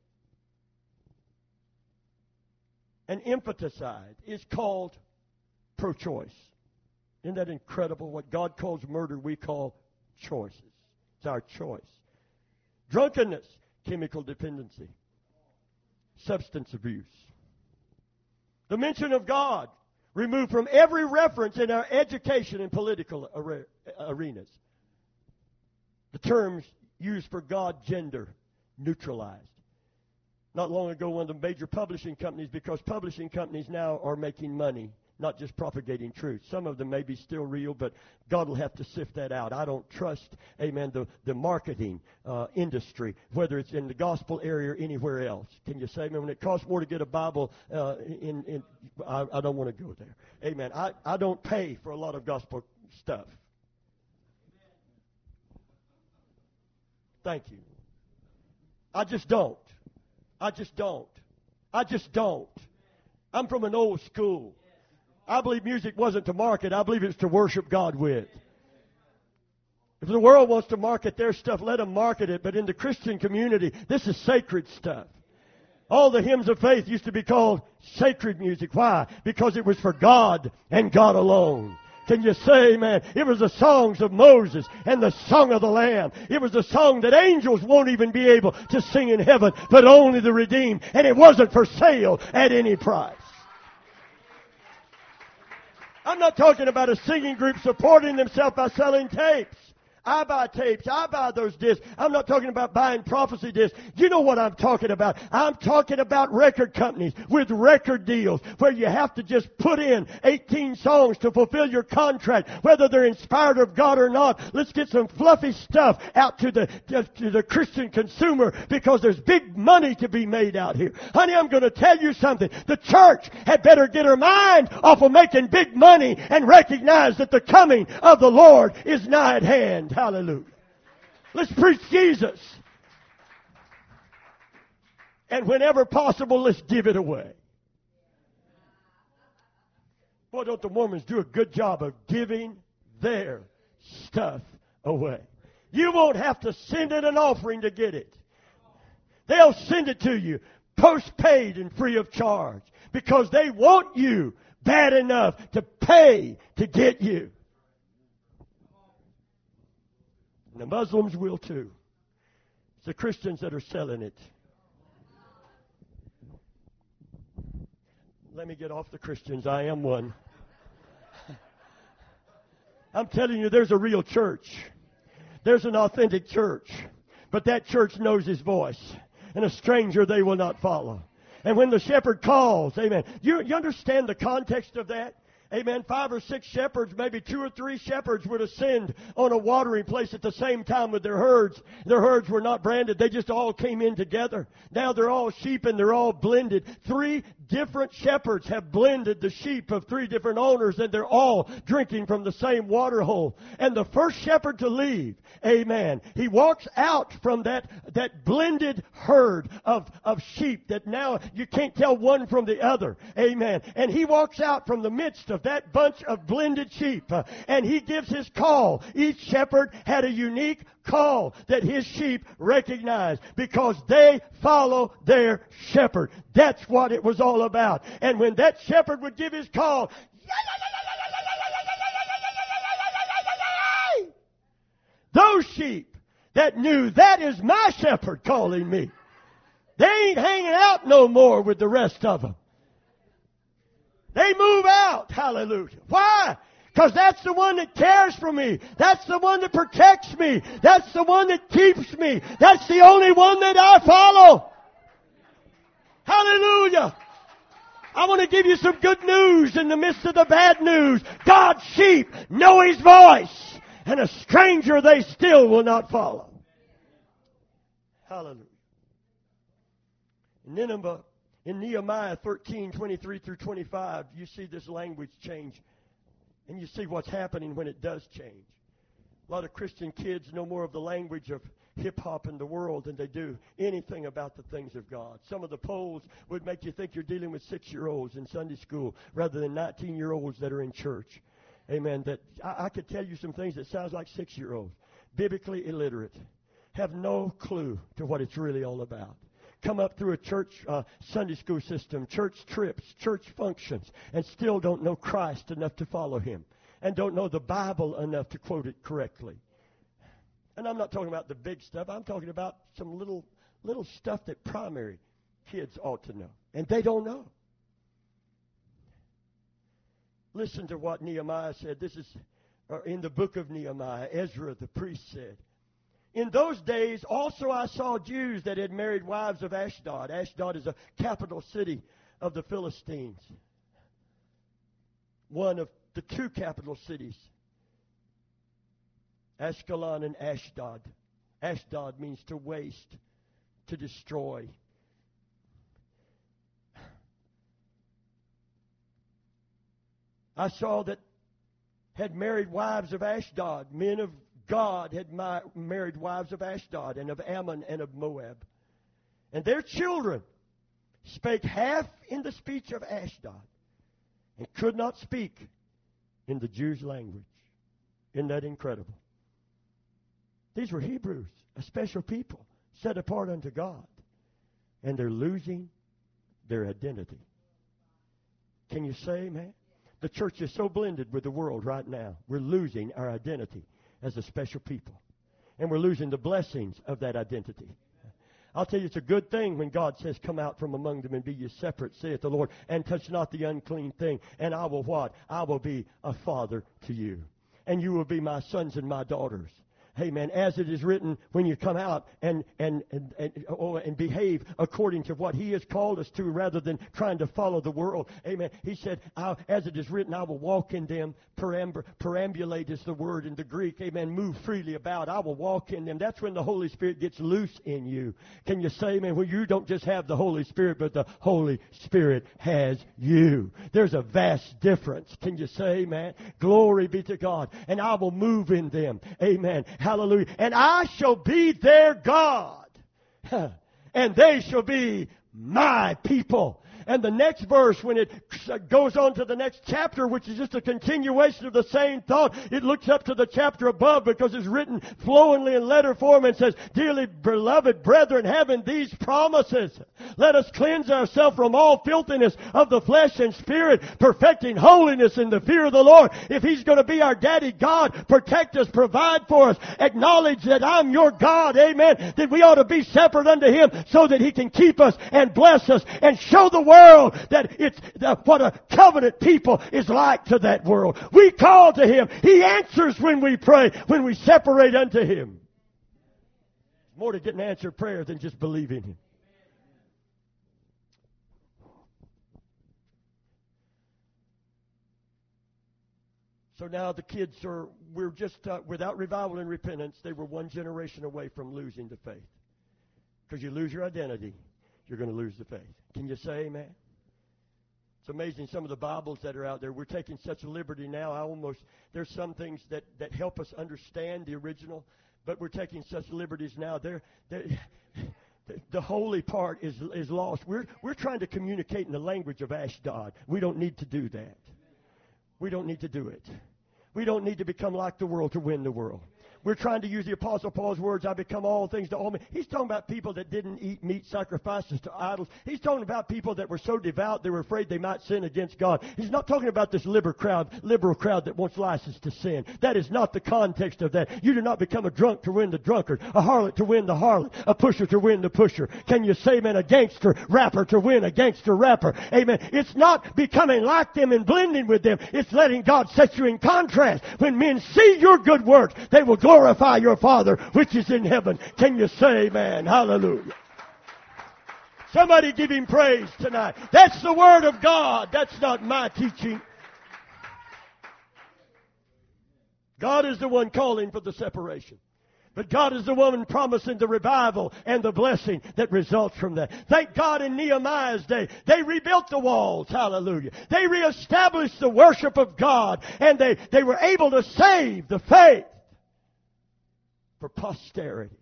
and infanticide is called pro-choice. Isn't that incredible? What God calls murder, we call choices. It's our choice. Drunkenness, chemical dependency, substance abuse. The mention of God removed from every reference in our education and political arenas. The terms used for God, gender, neutralized. Not long ago, one of the major publishing companies, because publishing companies now are making money, not just propagating truth. Some of them may be still real, but God will have to sift that out. I don't trust, amen, the marketing industry, whether it's in the gospel area or anywhere else. Can you say, amen? When it costs more to get a Bible, I don't want to go there. Amen. I don't pay for a lot of gospel stuff. Thank you. I just don't. I'm from an old school. I believe music wasn't to market. I believe it's to worship God with. If the world wants to market their stuff, let them market it. But in the Christian community, this is sacred stuff. All the hymns of faith used to be called sacred music. Why? Because it was for God and God alone. Can you say amen? It was the songs of Moses and the song of the Lamb. It was the song that angels won't even be able to sing in heaven, but only the redeemed. And it wasn't for sale at any price. I'm not talking about a singing group supporting themselves by selling tapes. I buy tapes. I buy those discs. I'm not talking about buying prophecy discs. You know what I'm talking about. I'm talking about record companies with record deals where you have to just put in 18 songs to fulfill your contract, whether they're inspired of God or not. Let's get some fluffy stuff out to the Christian consumer because there's big money to be made out here. Honey, I'm going to tell you something. The church had better get her mind off of making big money and recognize that the coming of the Lord is nigh at hand. Hallelujah. Let's preach Jesus. And whenever possible, let's give it away. Boy, don't the Mormons do a good job of giving their stuff away. You won't have to send in an offering to get it. They'll send it to you postpaid and free of charge because they want you bad enough to pay to get you. And the Muslims will too. It's the Christians that are selling it. Let me get off the Christians. I am one. I'm telling you, there's a real church. There's an authentic church. But that church knows His voice. And a stranger they will not follow. And when the shepherd calls, amen. You understand the context of that? Amen. 5 or 6 shepherds, maybe 2 or 3 shepherds would ascend on a watering place at the same time with their herds. Their herds were not branded. They just all came in together. Now they're all sheep and they're all blended. 3 different shepherds have blended the sheep of 3 different owners, and they're all drinking from the same water hole. And the first shepherd to leave, amen, he walks out from that blended herd of sheep that now you can't tell one from the other. Amen. And he walks out from the midst of that bunch of blended sheep, and he gives his call. Each shepherd had a unique call that his sheep recognized because they follow their shepherd. That's what it was all about. And when that shepherd would give his call, those sheep that knew that is my shepherd calling me, they ain't hanging out no more with the rest of them. They move out. Hallelujah. Why? Because that's the one that cares for me. That's the one that protects me. That's the one that keeps me. That's the only one that I follow. Hallelujah. I want to give you some good news in the midst of the bad news. God's sheep know His voice, and a stranger they still will not follow. Hallelujah. Nineveh. In Nehemiah 13:23 through 25, you see this language change. And you see what's happening when it does change. A lot of Christian kids know more of the language of hip-hop in the world than they do anything about the things of God. Some of the polls would make you think you're dealing with 6-year-olds in Sunday school rather than 19-year-olds that are in church. Amen. That I could tell you some things that sounds like 6-year-olds. Biblically illiterate. Have no clue to what it's really all about. Come up through a church Sunday school system, church trips, church functions, and still don't know Christ enough to follow Him, and don't know the Bible enough to quote it correctly. And I'm not talking about the big stuff. I'm talking about some little stuff that primary kids ought to know, and they don't know. Listen to what Nehemiah said. This is in the book of Nehemiah. Ezra, the priest, said, "In those days also I saw Jews that had married wives of Ashdod." Ashdod is a capital city of the Philistines. One of the 2 capital cities. Ashkelon and Ashdod. Ashdod means to waste, to destroy. I saw that had married wives of Ashdod, men of God had married wives of Ashdod and of Ammon and of Moab. And their children spake half in the speech of Ashdod and could not speak in the Jews' language. Isn't that incredible? These were Hebrews, a special people set apart unto God. And they're losing their identity. Can you say, man? The church is so blended with the world right now. We're losing our identity as a special people. And we're losing the blessings of that identity. I'll tell you, it's a good thing when God says, "Come out from among them and be ye separate, saith the Lord, and touch not the unclean thing. And I will what? I will be a father to you. And you will be my sons and my daughters." Amen. As it is written, when you come out and behave according to what He has called us to, rather than trying to follow the world. Amen. He said, as it is written, I will walk in them. Perambulate is the word in the Greek. Amen. Move freely about. I will walk in them. That's when the Holy Spirit gets loose in you. Can you say, amen? Well, you don't just have the Holy Spirit, but the Holy Spirit has you. There's a vast difference. Can you say, amen? Glory be to God. And I will move in them. Amen. Hallelujah. And I shall be their God. And they shall be my people. And the next verse, when it goes on to the next chapter, which is just a continuation of the same thought, it looks up to the chapter above because it's written flowingly in letter form and says, "Dearly beloved brethren, having these promises, let us cleanse ourselves from all filthiness of the flesh and spirit, perfecting holiness in the fear of the Lord." If He's going to be our daddy God, protect us, provide for us, acknowledge that I'm your God, amen, then we ought to be separate unto Him so that He can keep us and bless us and show the world that it's what a covenant people is like to that world. We call to Him. He answers when we pray, when we separate unto Him. More to get an answered prayer than just believing Him. So now the kids we're just, without revival and repentance, they were one generation away from losing the faith. Because you lose your identity, you're going to lose the faith. Can you say amen? It's amazing some of the Bibles that are out there. We're taking such a liberty now. There's some things that help us understand the original, but we're taking such liberties now. The holy part is lost. We're trying to communicate in the language of Ashdod. We don't need to do that. We don't need to do it. We don't need to become like the world to win the world. We're trying to use the Apostle Paul's words, "I become all things to all men." He's talking about people that didn't eat meat sacrifices to idols. He's talking about people that were so devout they were afraid they might sin against God. He's not talking about this liberal crowd that wants license to sin. That is not the context of that. You do not become a drunk to win the drunkard, a harlot to win the harlot, a pusher to win the pusher. Can you say, amen, a gangster rapper to win a gangster rapper? Amen. It's not becoming like them and blending with them. It's letting God set you in contrast. When men see your good works, they will glorify your Father which is in heaven. Can you say amen? Hallelujah. Somebody give Him praise tonight. That's the Word of God. That's not my teaching. God is the one calling for the separation. But God is the one promising the revival and the blessing that results from that. Thank God in Nehemiah's day, they rebuilt the walls. Hallelujah. They reestablished the worship of God. And they were able to save the faith for posterity.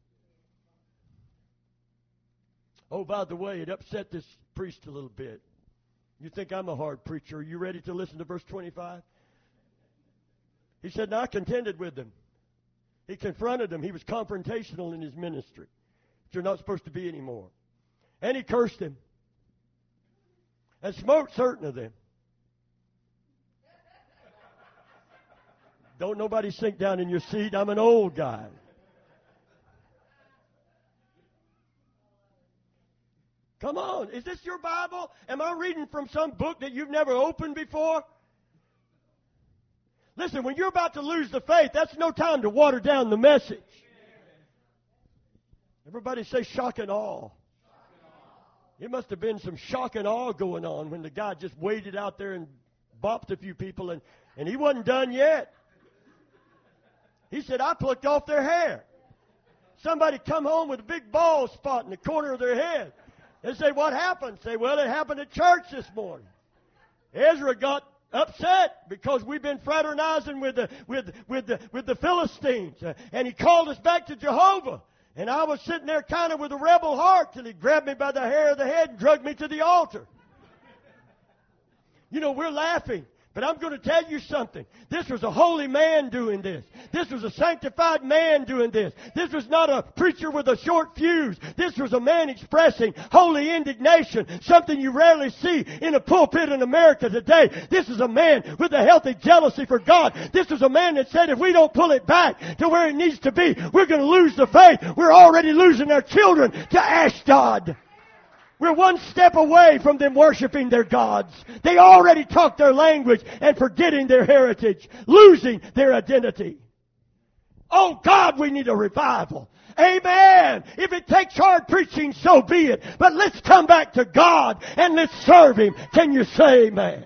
Oh, by the way, it upset this priest a little bit. You think I'm a hard preacher. Are you ready to listen to verse 25? He said, "Now I contended with them." He confronted them. He was confrontational in his ministry, which you're not supposed to be anymore. And he cursed them and smote certain of them. Don't nobody sink down in your seat. I'm an old guy. Come on. Is this your Bible? Am I reading from some book that you've never opened before? Listen, when you're about to lose the faith, that's no time to water down the message. Everybody say shock and awe. It must have been some shock and awe going on when the guy just waded out there and bopped a few people, and he wasn't done yet. He said, "I plucked off their hair." Somebody come home with a big bald spot in the corner of their head. They say, "What happened?" Say, "Well, it happened at church this morning." Ezra got upset because we've been fraternizing with the Philistines, and he called us back to Jehovah. And I was sitting there kind of with a rebel heart till he grabbed me by the hair of the head and dragged me to the altar. You know, we're laughing. But I'm going to tell you something. This was a holy man doing this. This was a sanctified man doing this. This was not a preacher with a short fuse. This was a man expressing holy indignation, something you rarely see in a pulpit in America today. This is a man with a healthy jealousy for God. This is a man that said if we don't pull it back to where it needs to be, we're going to lose the faith. We're already losing our children to Ashdod. We're one step away from them worshiping their gods. They already talk their language and forgetting their heritage, losing their identity. Oh God, we need a revival. Amen. If it takes hard preaching, so be it. But let's come back to God and let's serve Him. Can you say amen?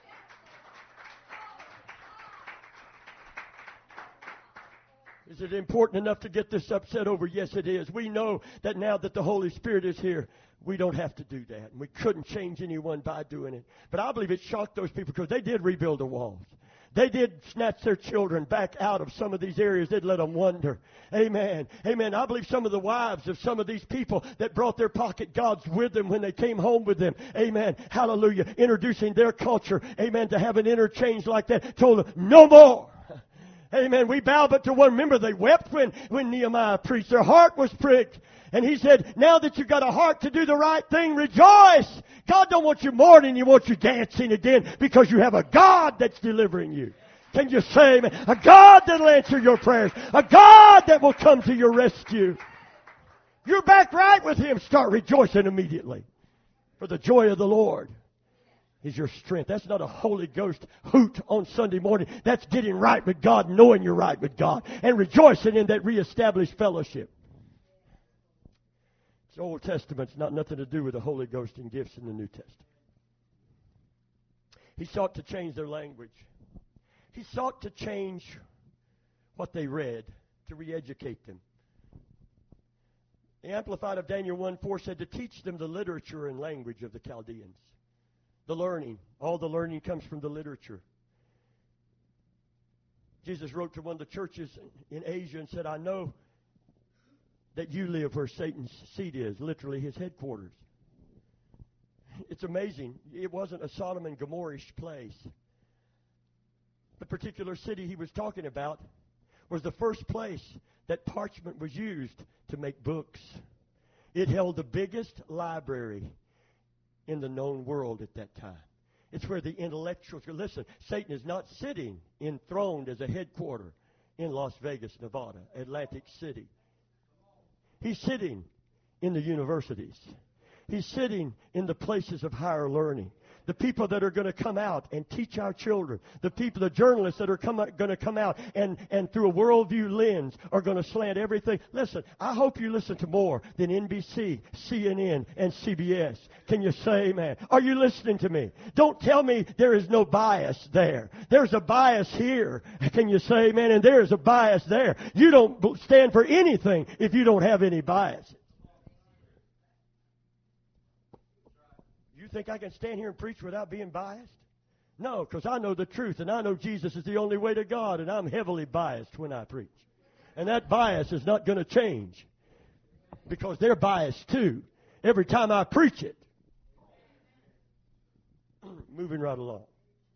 Is it important enough to get this upset over? Yes, it is. We know that now that the Holy Spirit is here, we don't have to do that. And we couldn't change anyone by doing it. But I believe it shocked those people because they did rebuild the walls. They did snatch their children back out of some of these areas. They'd let them wander. Amen. Amen. I believe some of the wives of some of these people that brought their pocket gods with them when they came home with them. Amen. Hallelujah. Introducing their culture. Amen. To have an interchange like that. Told them, no more. Amen. We bow but to one. Remember, they wept when Nehemiah preached. Their heart was pricked. And he said, now that you've got a heart to do the right thing, rejoice. God don't want you mourning. He wants you dancing again because you have a God that's delivering you. Can you say, amen? A God that'll answer your prayers. A God that will come to your rescue. You're back right with Him. Start rejoicing immediately. For the joy of the Lord is your strength. That's not a Holy Ghost hoot on Sunday morning. That's getting right with God, knowing you're right with God, and rejoicing in that reestablished fellowship. The Old Testament's not nothing to do with the Holy Ghost and gifts in the New Testament. He sought to change their language. He sought to change what they read, to re-educate them. The Amplified of Daniel 1:4 said to teach them the literature and language of the Chaldeans. The learning. All the learning comes from the literature. Jesus wrote to one of the churches in Asia and said, I know that you live where Satan's seat is, literally his headquarters. It's amazing. It wasn't a Sodom and Gomorrah-ish place. The particular city he was talking about was the first place that parchment was used to make books. It held the biggest library in the known world at that time. It's where the intellectuals go. Listen, Satan is not sitting enthroned as a headquarter in Las Vegas, Nevada, Atlantic City. He's sitting in the universities. He's sitting in the places of higher learning. The people that are going to come out and teach our children. The people, the journalists that are going to come out and through a worldview lens are going to slant everything. Listen, I hope you listen to more than NBC, CNN, and CBS. Can you say amen? Are you listening to me? Don't tell me there is no bias there. There's a bias here. Can you say amen? And there is a bias there. You don't stand for anything if you don't have any bias. You think I can stand here and preach without being biased? No, because I know the truth, and I know Jesus is the only way to God, and I'm heavily biased when I preach. And that bias is not going to change because they're biased too every time I preach it. Moving right along.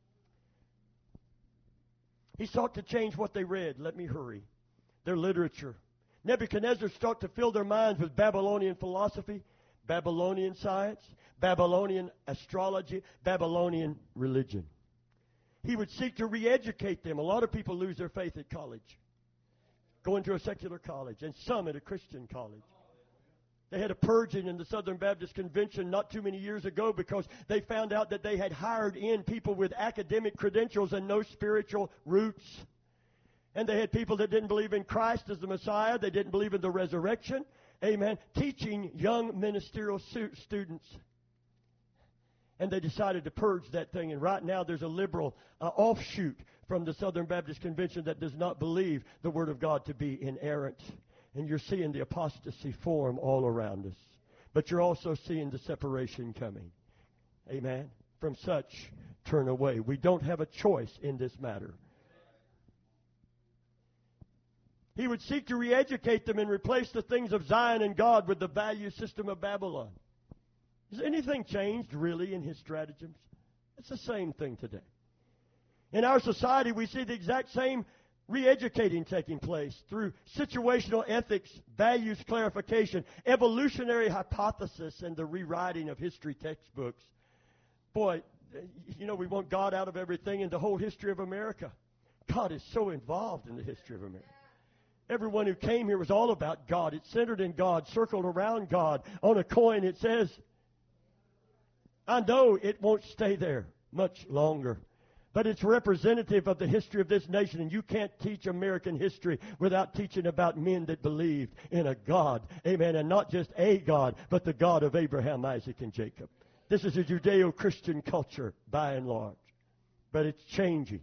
He sought to change what they read. Let me hurry. Their literature. Nebuchadnezzar sought to fill their minds with Babylonian philosophy, Babylonian science, Babylonian astrology, Babylonian religion. He would seek to re-educate them. A lot of people lose their faith at college, going to a secular college, and some at a Christian college. They had a purging in the Southern Baptist Convention not too many years ago because they found out that they had hired in people with academic credentials and no spiritual roots. And they had people that didn't believe in Christ as the Messiah. They didn't believe in the resurrection. Amen. Teaching young ministerial students. And they decided to purge that thing. And right now there's a liberal offshoot from the Southern Baptist Convention that does not believe the Word of God to be inerrant. And you're seeing the apostasy form all around us. But you're also seeing the separation coming. Amen. From such, turn away. We don't have a choice in this matter. He would seek to re-educate them and replace the things of Zion and God with the value system of Babylon. Has anything changed really in his stratagems? It's the same thing today. In our society, we see the exact same re-educating taking place through situational ethics, values clarification, evolutionary hypothesis, and the rewriting of history textbooks. Boy, we want God out of everything in the whole history of America. God is so involved in the history of America. Everyone who came here was all about God. It's centered in God, circled around God. On a coin it says, I know it won't stay there much longer, but it's representative of the history of this nation, and you can't teach American history without teaching about men that believed in a God, amen, and not just a God, but the God of Abraham, Isaac, and Jacob. This is a Judeo-Christian culture, by and large, but it's changing.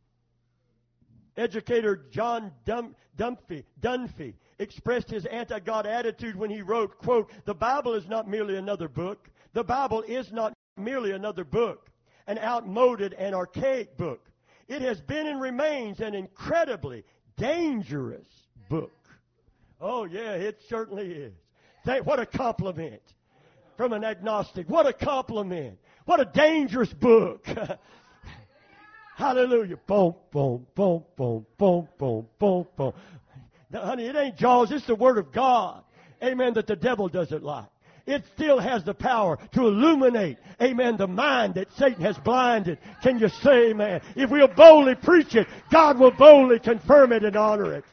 Educator John Dunphy expressed his anti-God attitude when he wrote, quote, "The Bible is not merely another book. The Bible is not merely another book, an outmoded and archaic book. It has been and remains an incredibly dangerous book. Oh, yeah, it certainly is. What a compliment from an agnostic. What a compliment. What a dangerous book. Hallelujah. Boom, boom, boom, boom, boom, boom, boom, boom. Now, honey, it ain't Jaws. It's the Word of God. Amen, that the devil doesn't like. It still has the power to illuminate, amen, the mind that Satan has blinded. Can you say amen? If we'll boldly preach it, God will boldly confirm it and honor it.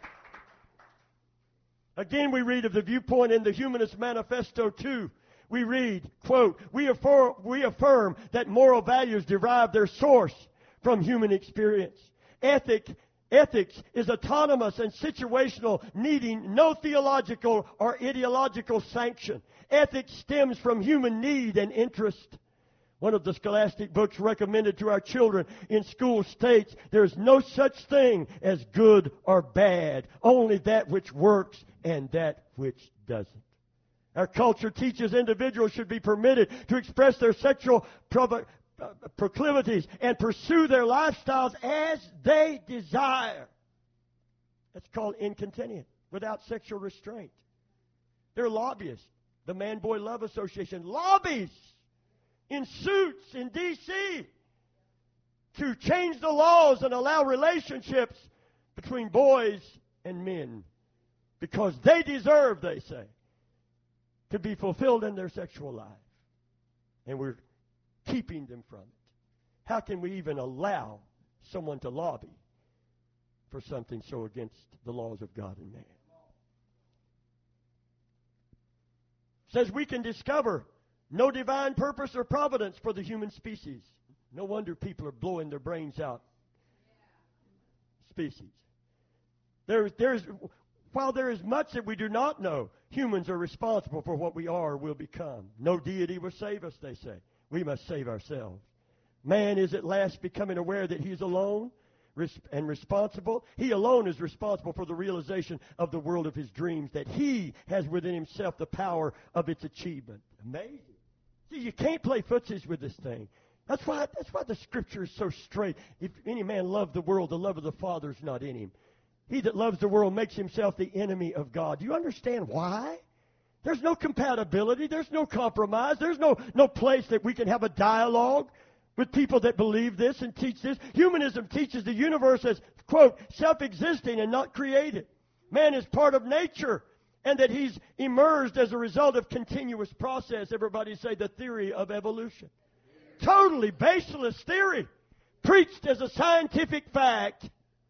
Again, we read of the viewpoint in the Humanist Manifesto 2. We read, quote, we affirm that moral values derive their source from human experience. Ethics is autonomous and situational, needing no theological or ideological sanction. Ethics stems from human need and interest. One of the scholastic books recommended to our children in school states, there is no such thing as good or bad, only that which works and that which doesn't. Our culture teaches individuals should be permitted to express their sexual proclivities and pursue their lifestyles as they desire. That's called incontinent, without sexual restraint. They're lobbyists. The Man-Boy Love Association lobbies in suits in D.C. to change the laws and allow relationships between boys and men because they deserve, they say, to be fulfilled in their sexual life. And we're keeping them from it. How can we even allow someone to lobby for something so against the laws of God and man? Says we can discover no divine purpose or providence for the human species. No wonder people are blowing their brains out. Species. While there is much that we do not know, humans are responsible for what we are or will become. No deity will save us, they say. We must save ourselves. Man is at last becoming aware that he is alone and responsible. He alone is responsible for the realization of the world of his dreams, that he has within himself the power of its achievement. Amazing. See, you can't play footsies with this thing. That's why the Scripture is so straight. If any man love the world, the love of the Father is not in him. He that loves the world makes himself the enemy of God. Do you understand why? There's no compatibility. There's no compromise. There's no place that we can have a dialogue with people that believe this and teach this. Humanism teaches the universe as, quote, self-existing and not created. Man is part of nature and that he's emerged as a result of continuous process. Everybody say the theory of evolution. Totally baseless theory, preached as a scientific fact.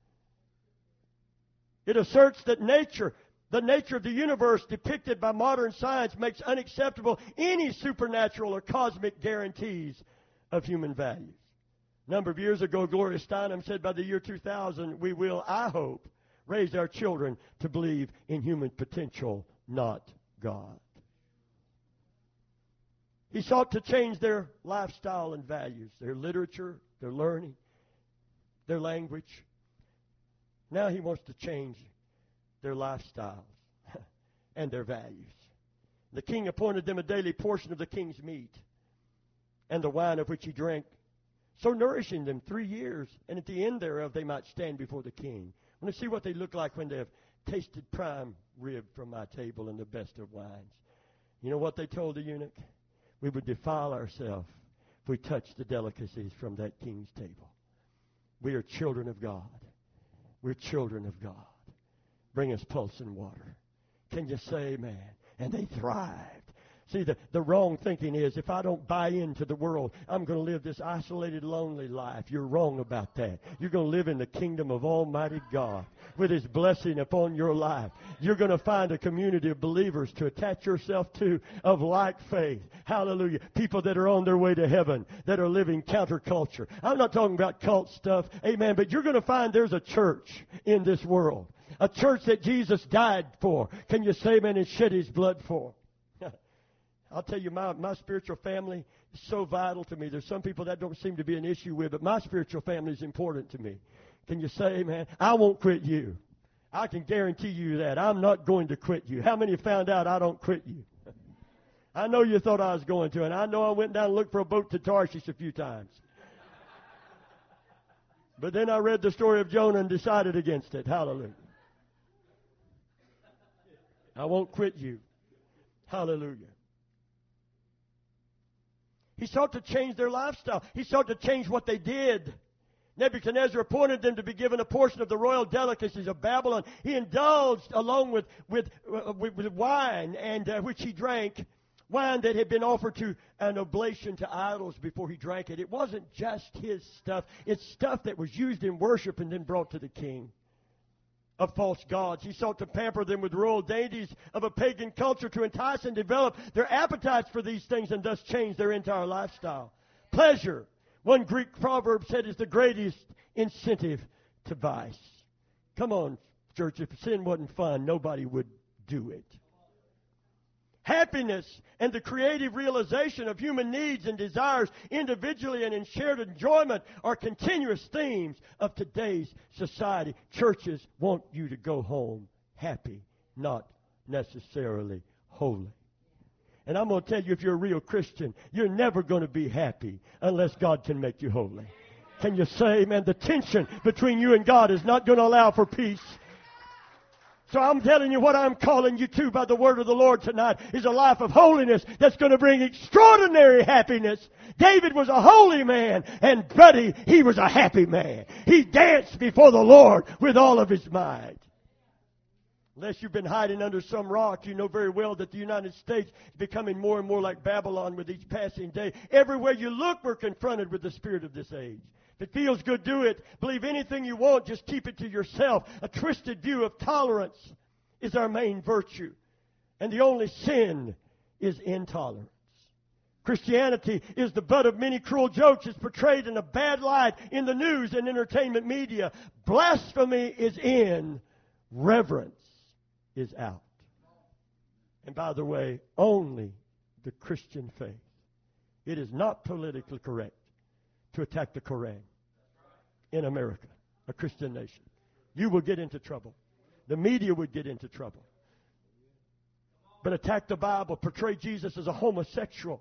It asserts that the nature of the universe depicted by modern science makes unacceptable any supernatural or cosmic guarantees of human values. A number of years ago, Gloria Steinem said by the year 2000, we will, I hope, raise our children to believe in human potential, not God. He sought to change their lifestyle and values, their literature, their learning, their language. Now he wants to change their lifestyles and their values. The king appointed them a daily portion of the king's meat and the wine of which he drank, so nourishing them 3 years, and at the end thereof they might stand before the king. I want to see what they look like when they have tasted prime rib from my table and the best of wines. You know what they told the eunuch? We would defile ourselves if we touched the delicacies from that king's table. We are children of God. We're children of God. Bring us pulsing water. Can you say amen? And they thrived. See, the wrong thinking is, if I don't buy into the world, I'm going to live this isolated, lonely life. You're wrong about that. You're going to live in the kingdom of Almighty God with His blessing upon your life. You're going to find a community of believers to attach yourself to of like faith. Hallelujah. People that are on their way to heaven, that are living counterculture. I'm not talking about cult stuff. Amen. But you're going to find there's a church in this world. A church that Jesus died for. Can you say amen, and shed His blood for? I'll tell you, my spiritual family is so vital to me. There's some people that don't seem to be an issue with, but my spiritual family is important to me. Can you say amen? I won't quit you. I can guarantee you that. I'm not going to quit you. How many found out I don't quit you? I know you thought I was going to, and I know I went down and looked for a boat to Tarshish a few times. But then I read the story of Jonah and decided against it. Hallelujah. I won't quit you. Hallelujah. He sought to change their lifestyle. He sought to change what they did. Nebuchadnezzar appointed them to be given a portion of the royal delicacies of Babylon. He indulged along with wine, and which he drank, wine that had been offered to an oblation to idols before he drank it. It wasn't just his stuff. It's stuff that was used in worship and then brought to the king of false gods. He sought to pamper them with royal dainties of a pagan culture to entice and develop their appetites for these things and thus change their entire lifestyle. Pleasure, one Greek proverb said, is the greatest incentive to vice. Come on, church, if sin wasn't fun, nobody would do it. Happiness and the creative realization of human needs and desires individually and in shared enjoyment are continuous themes of today's society. Churches want you to go home happy, not necessarily holy. And I'm going to tell you, if you're a real Christian, you're never going to be happy unless God can make you holy. Can you say, amen? The tension between you and God is not going to allow for peace. So I'm telling you, what I'm calling you to by the word of the Lord tonight is a life of holiness that's going to bring extraordinary happiness. David was a holy man, and buddy, he was a happy man. He danced before the Lord with all of his might. Unless you've been hiding under some rock, you know very well that the United States is becoming more and more like Babylon with each passing day. Everywhere you look, we're confronted with the spirit of this age. If it feels good, do it. Believe anything you want, just keep it to yourself. A twisted view of tolerance is our main virtue. And the only sin is intolerance. Christianity is the butt of many cruel jokes. It's portrayed in a bad light in the news and entertainment media. Blasphemy is in. Reverence is out. And by the way, only the Christian faith. It is not politically correct to attack the Koran in America, a Christian nation. You will get into trouble. The media would get into trouble. But attack the Bible, portray Jesus as a homosexual,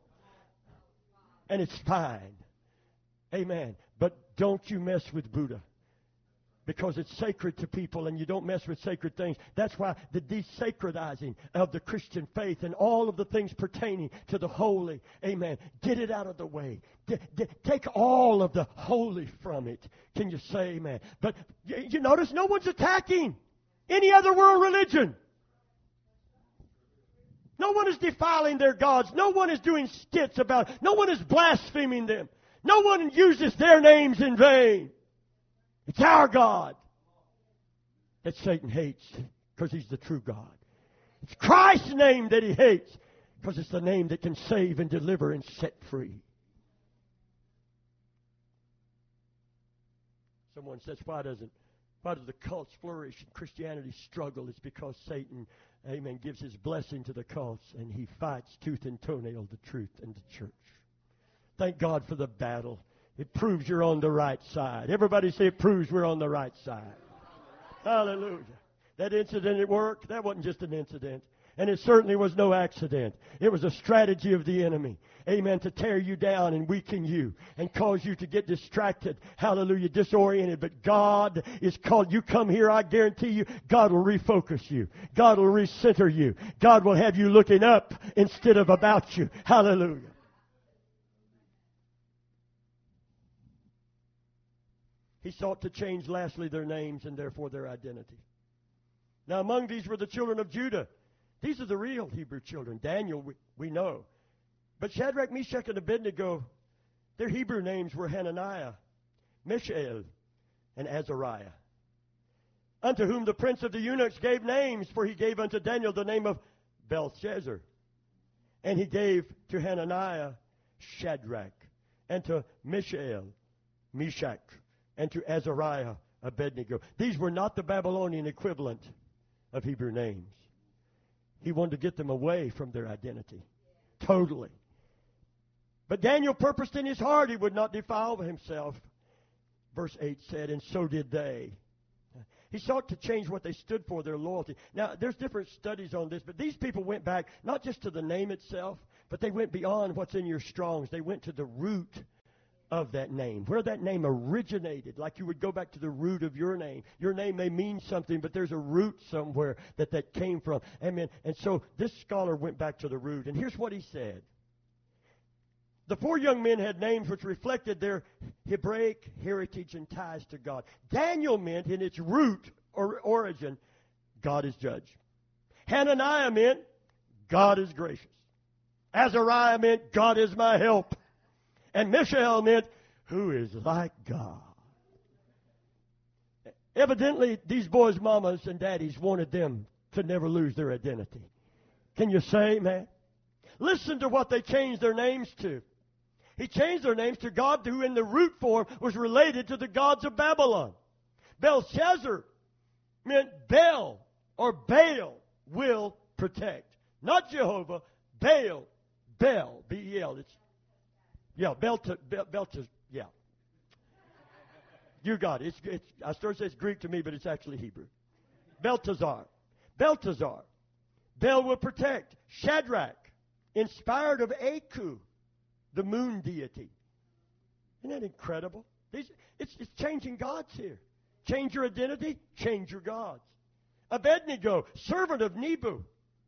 and it's fine. Amen. But don't you mess with Buddha, because it's sacred to people and you don't mess with sacred things. That's why the desacredizing of the Christian faith and all of the things pertaining to the holy, amen, get it out of the way. Take all of the holy from it. Can you say amen? But you notice no one's attacking any other world religion. No one is defiling their gods. No one is doing skits about it. No one is blaspheming them. No one uses their names in vain. It's our God that Satan hates because he's the true God. It's Christ's name that he hates because it's the name that can save and deliver and set free. Someone says, why do the cults flourish and Christianity struggle? It's because Satan, amen, gives his blessing to the cults and he fights tooth and toenail the truth and the church. Thank God for the battle. It proves you're on the right side. Everybody say it proves we're on the right side. Hallelujah. That incident at work, that wasn't just an incident. And it certainly was no accident. It was a strategy of the enemy. Amen. To tear you down and weaken you and cause you to get distracted. Hallelujah. Disoriented. But God is called. You come here, I guarantee you, God will refocus you. God will recenter you. God will have you looking up instead of about you. Hallelujah. He sought to change, lastly, their names and therefore their identity. Now, among these were the children of Judah. These are the real Hebrew children. Daniel, we know. But Shadrach, Meshach, and Abednego, their Hebrew names were Hananiah, Mishael, and Azariah, unto whom the prince of the eunuchs gave names, for he gave unto Daniel the name of Belshazzar. And he gave to Hananiah Shadrach, and to Mishael, Meshach, and to Azariah, Abednego. These were not the Babylonian equivalent of Hebrew names. He wanted to get them away from their identity. Totally. But Daniel purposed in his heart he would not defile himself. Verse 8 said, and so did they. He sought to change what they stood for, their loyalty. Now, there's different studies on this, but these people went back not just to the name itself, but they went beyond what's in your Strongs. They went to the root of that name, where that name originated, like you would go back to the root of your name. Your name may mean something, but there's a root somewhere that came from. Amen. And so this scholar went back to the root, and here's what he said. The 4 young men had names which reflected their Hebraic heritage and ties to God. Daniel meant, in its root or origin, God is judge. Hananiah meant, God is gracious. Azariah meant, God is my help. And Mishael meant, who is like God? Evidently, these boys' mamas and daddies wanted them to never lose their identity. Can you say, man? Listen to what they changed their names to. He changed their names to God who in the root form was related to the gods of Babylon. Belshazzar meant Bel or Baal will protect. Not Jehovah, Baal. Bel, B-E-L. It's yeah. You got it. I started to say it's Greek to me, but it's actually Hebrew. Belteshazzar. Bel will protect. Shadrach, inspired of Aku, the moon deity. Isn't that incredible? It's changing gods here. Change your identity, change your gods. Abednego, servant of Nebo,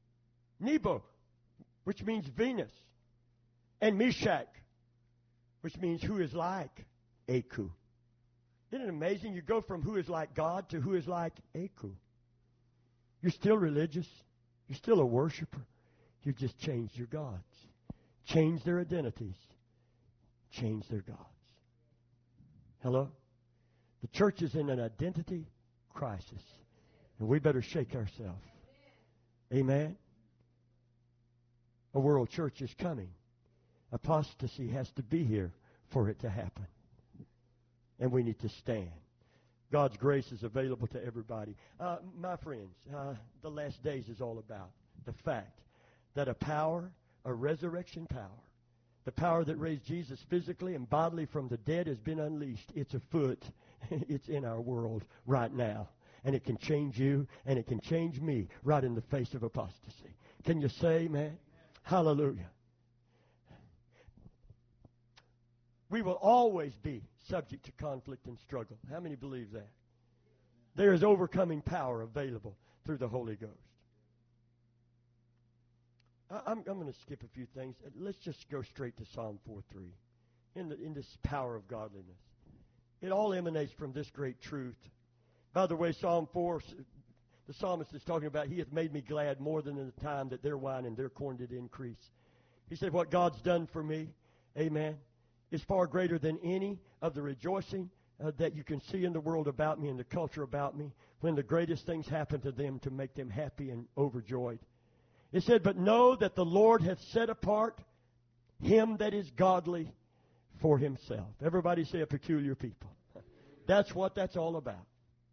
which means Venus. And Meshach, which means who is like Aku. Isn't it amazing? You go from who is like God to who is like Aku. You're still religious. You're still a worshiper. You've just changed your gods. Change their identities. Change their gods. Hello? The church is in an identity crisis. And we better shake ourselves. Amen? A world church is coming. Apostasy has to be here for it to happen. And we need to stand. God's grace is available to everybody. My friends, the last days is all about the fact that a resurrection power, the power that raised Jesus physically and bodily from the dead has been unleashed. It's afoot. It's in our world right now. And it can change you, and it can change me right in the face of apostasy. Can you say amen? Hallelujah. We will always be subject to conflict and struggle. How many believe that? There is overcoming power available through the Holy Ghost. I'm going to skip a few things. Let's just go straight to Psalm 4:3. In this power of godliness. It all emanates from this great truth. By the way, Psalm 4, the psalmist is talking about, He hath made me glad more than in the time that their wine and their corn did increase. He said, what God's done for me, amen, is far greater than any of the rejoicing that you can see in the world about me and the culture about me when the greatest things happen to them to make them happy and overjoyed. It said, but know that the Lord hath set apart him that is godly for himself. Everybody say a peculiar people. That's what that's all about.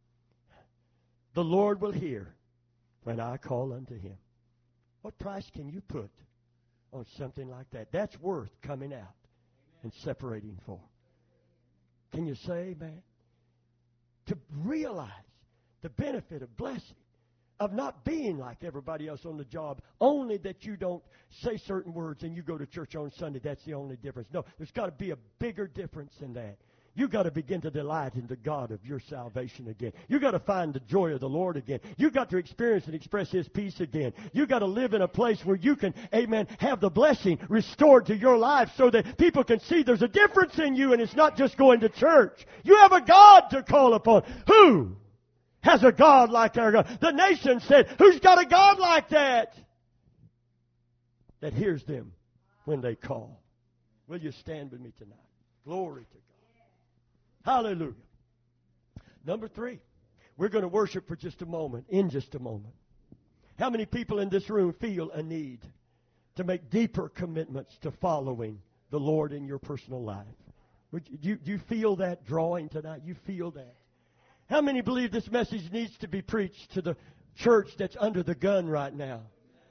The Lord will hear when I call unto him. What price can you put on something like that? That's worth coming out and separating for. Can you say, man? To realize the benefit of blessing, of not being like everybody else on the job, only that you don't say certain words and you go to church on Sunday. That's the only difference. No, there's got to be a bigger difference than that. You've got to begin to delight in the God of your salvation again. You've got to find the joy of the Lord again. You've got to experience and express His peace again. You've got to live in a place where you can, amen, have the blessing restored to your life so that people can see there's a difference in you and it's not just going to church. You have a God to call upon. Who has a God like our God? The nation said, who's got a God like that? That hears them when they call. Will you stand with me tonight? Glory to God. Hallelujah. Number 3, we're going to worship for just a moment, in just a moment. How many people in this room feel a need to make deeper commitments to following the Lord in your personal life? Do you feel that drawing tonight? You feel that? How many believe this message needs to be preached to the church that's under the gun right now?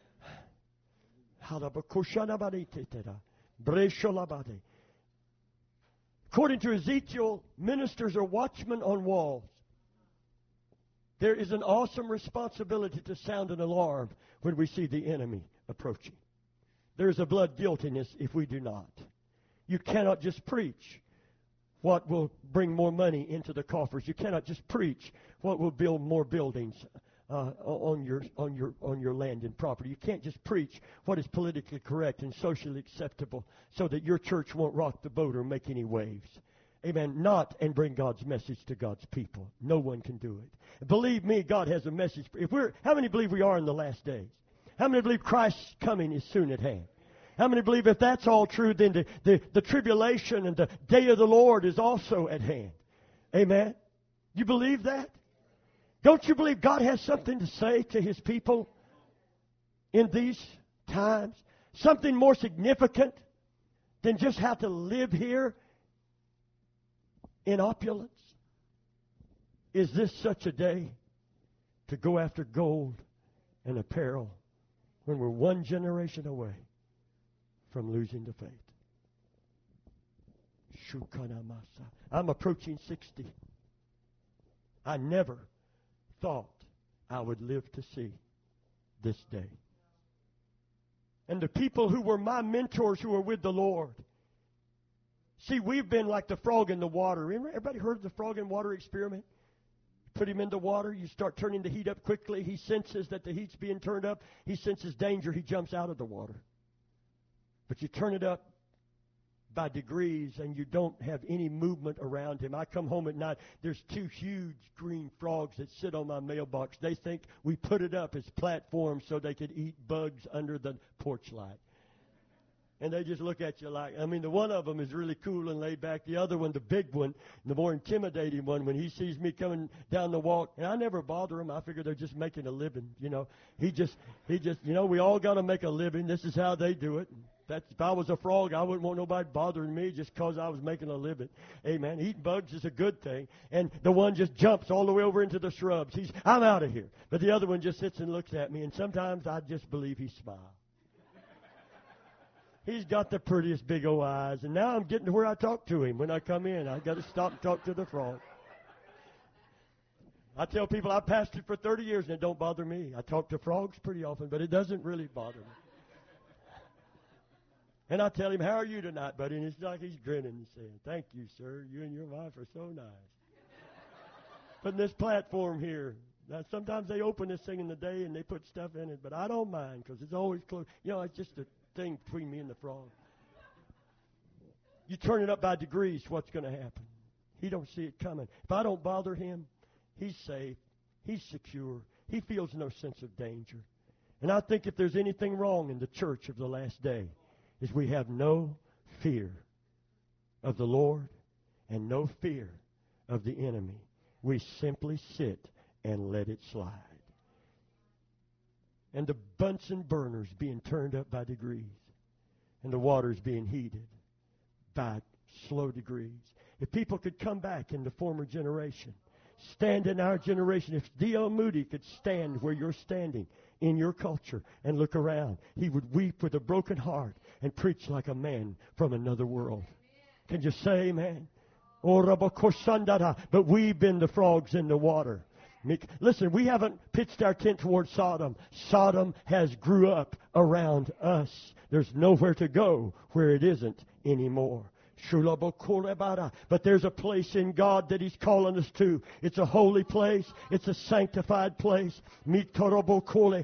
According to Ezekiel, ministers are watchmen on walls. There is an awesome responsibility to sound an alarm when we see the enemy approaching. There is a blood guiltiness if we do not. You cannot just preach what will bring more money into the coffers. You cannot just preach what will build more buildings on your land and property. You can't just preach what is politically correct and socially acceptable so that your church won't rock the boat or make any waves. Amen. Not and bring God's message to God's people. No one can do it. Believe me, God has a message. How many believe we are in the last days? How many believe Christ's coming is soon at hand? How many believe if that's all true, then the tribulation and the day of the Lord is also at hand? Amen. You believe that? Don't you believe God has something to say to His people in these times? Something more significant than just how to live here in opulence? Is this such a day to go after gold and apparel when we're one generation away from losing the faith? I'm approaching 60. I never thought I would live to see this day. And the people who were my mentors who were with the Lord, see, we've been like the frog in the water. Remember, everybody heard of the frog in water experiment? Put him in the water, you start turning the heat up quickly. He senses that the heat's being turned up. He senses danger. He jumps out of the water. But you turn it up by degrees and you don't have any movement around him. I come home at night. There's 2 huge green frogs that sit on my mailbox. They think we put it up as platforms so they could eat bugs under the porch light. And they just look at you like, the one of them is really cool and laid back. The other one, the big one, the more intimidating one, when he sees me coming down the walk, and I never bother him. I figure they're just making a living, He just, we all got to make a living. This is how they do it. If I was a frog, I wouldn't want nobody bothering me just because I was making a living. Amen. Eating bugs is a good thing. And the one just jumps all the way over into the shrubs. I'm out of here. But the other one just sits and looks at me, and sometimes I just believe he smiles. He's got the prettiest big old eyes. And now I'm getting to where I talk to him when I come in. I've got to stop and talk to the frog. I tell people I've pastored for 30 years and it don't bother me. I talk to frogs pretty often, but it doesn't really bother me. And I tell him, how are you tonight, buddy? And it's like he's grinning and saying, thank you, sir. You and your wife are so nice. Putting this platform here. Now, sometimes they open this thing in the day and they put stuff in it, but I don't mind because it's always close. It's just a thing between me and the frog. You turn it up by degrees, what's going to happen? He don't see it coming. If I don't bother him, he's safe. He's secure. He feels no sense of danger. And I think if there's anything wrong in the church of the last day, is we have no fear of the Lord and no fear of the enemy. We simply sit and let it slide. And the Bunsen burners being turned up by degrees. And the water's being heated by slow degrees. If people could come back in the former generation, stand in our generation. If D.L. Moody could stand where you're standing in your culture and look around, he would weep with a broken heart and preach like a man from another world. Can you say amen? But we've been the frogs in the water. Listen, we haven't pitched our tent towards Sodom. Sodom has grew up around us. There's nowhere to go where it isn't anymore. But there's a place in God that He's calling us to. It's a holy place. It's a sanctified place. Hallelujah.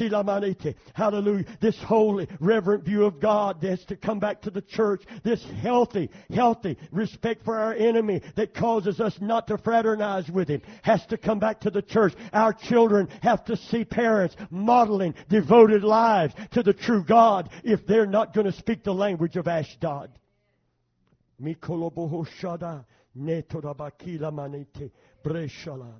This holy, reverent view of God has to come back to the church. This healthy respect for our enemy that causes us not to fraternize with him has to come back to the church. Our children have to see parents modeling devoted lives to the true God if they're not going to speak the language of Ashdod. Mikolobohoshada netorabakila manete breshalaba.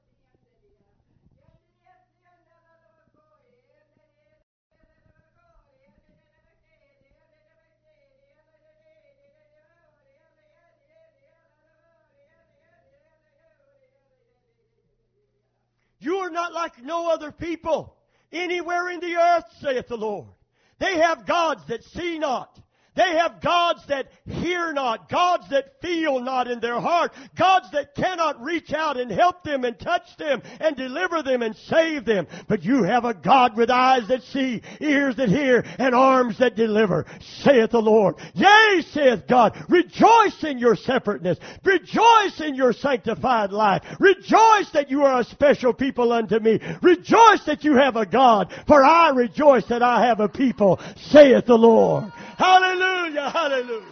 You are not like no other people anywhere in the earth, saith the Lord. They have gods that see not. They have gods that hear not, gods that feel not in their heart, gods that cannot reach out and help them and touch them and deliver them and save them. But you have a God with eyes that see, ears that hear, and arms that deliver, saith the Lord. Yea, saith God, rejoice in your separateness. Rejoice in your sanctified life. Rejoice that you are a special people unto me. Rejoice that you have a God, for I rejoice that I have a people, saith the Lord. Hallelujah, hallelujah.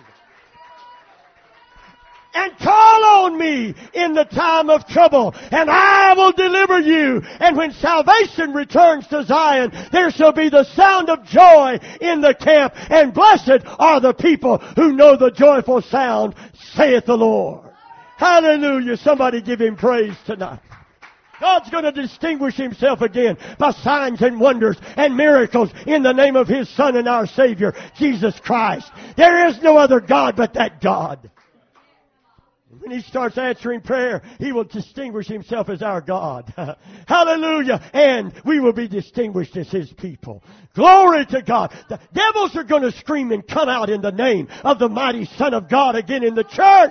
And call on me in the time of trouble, and I will deliver you. And when salvation returns to Zion, there shall be the sound of joy in the camp, and blessed are the people who know the joyful sound, saith the Lord. Hallelujah. Somebody give Him praise tonight. God's going to distinguish Himself again by signs and wonders and miracles in the name of His Son and our Savior, Jesus Christ. There is no other God but that God. When He starts answering prayer, He will distinguish Himself as our God. Hallelujah. And we will be distinguished as His people. Glory to God. The devils are going to scream and come out in the name of the mighty Son of God again in the church.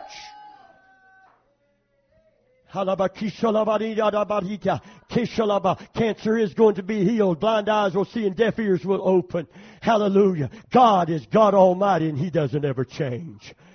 Cancer is going to be healed. Blind eyes will see and deaf ears will open. Hallelujah. God is God Almighty and He doesn't ever change.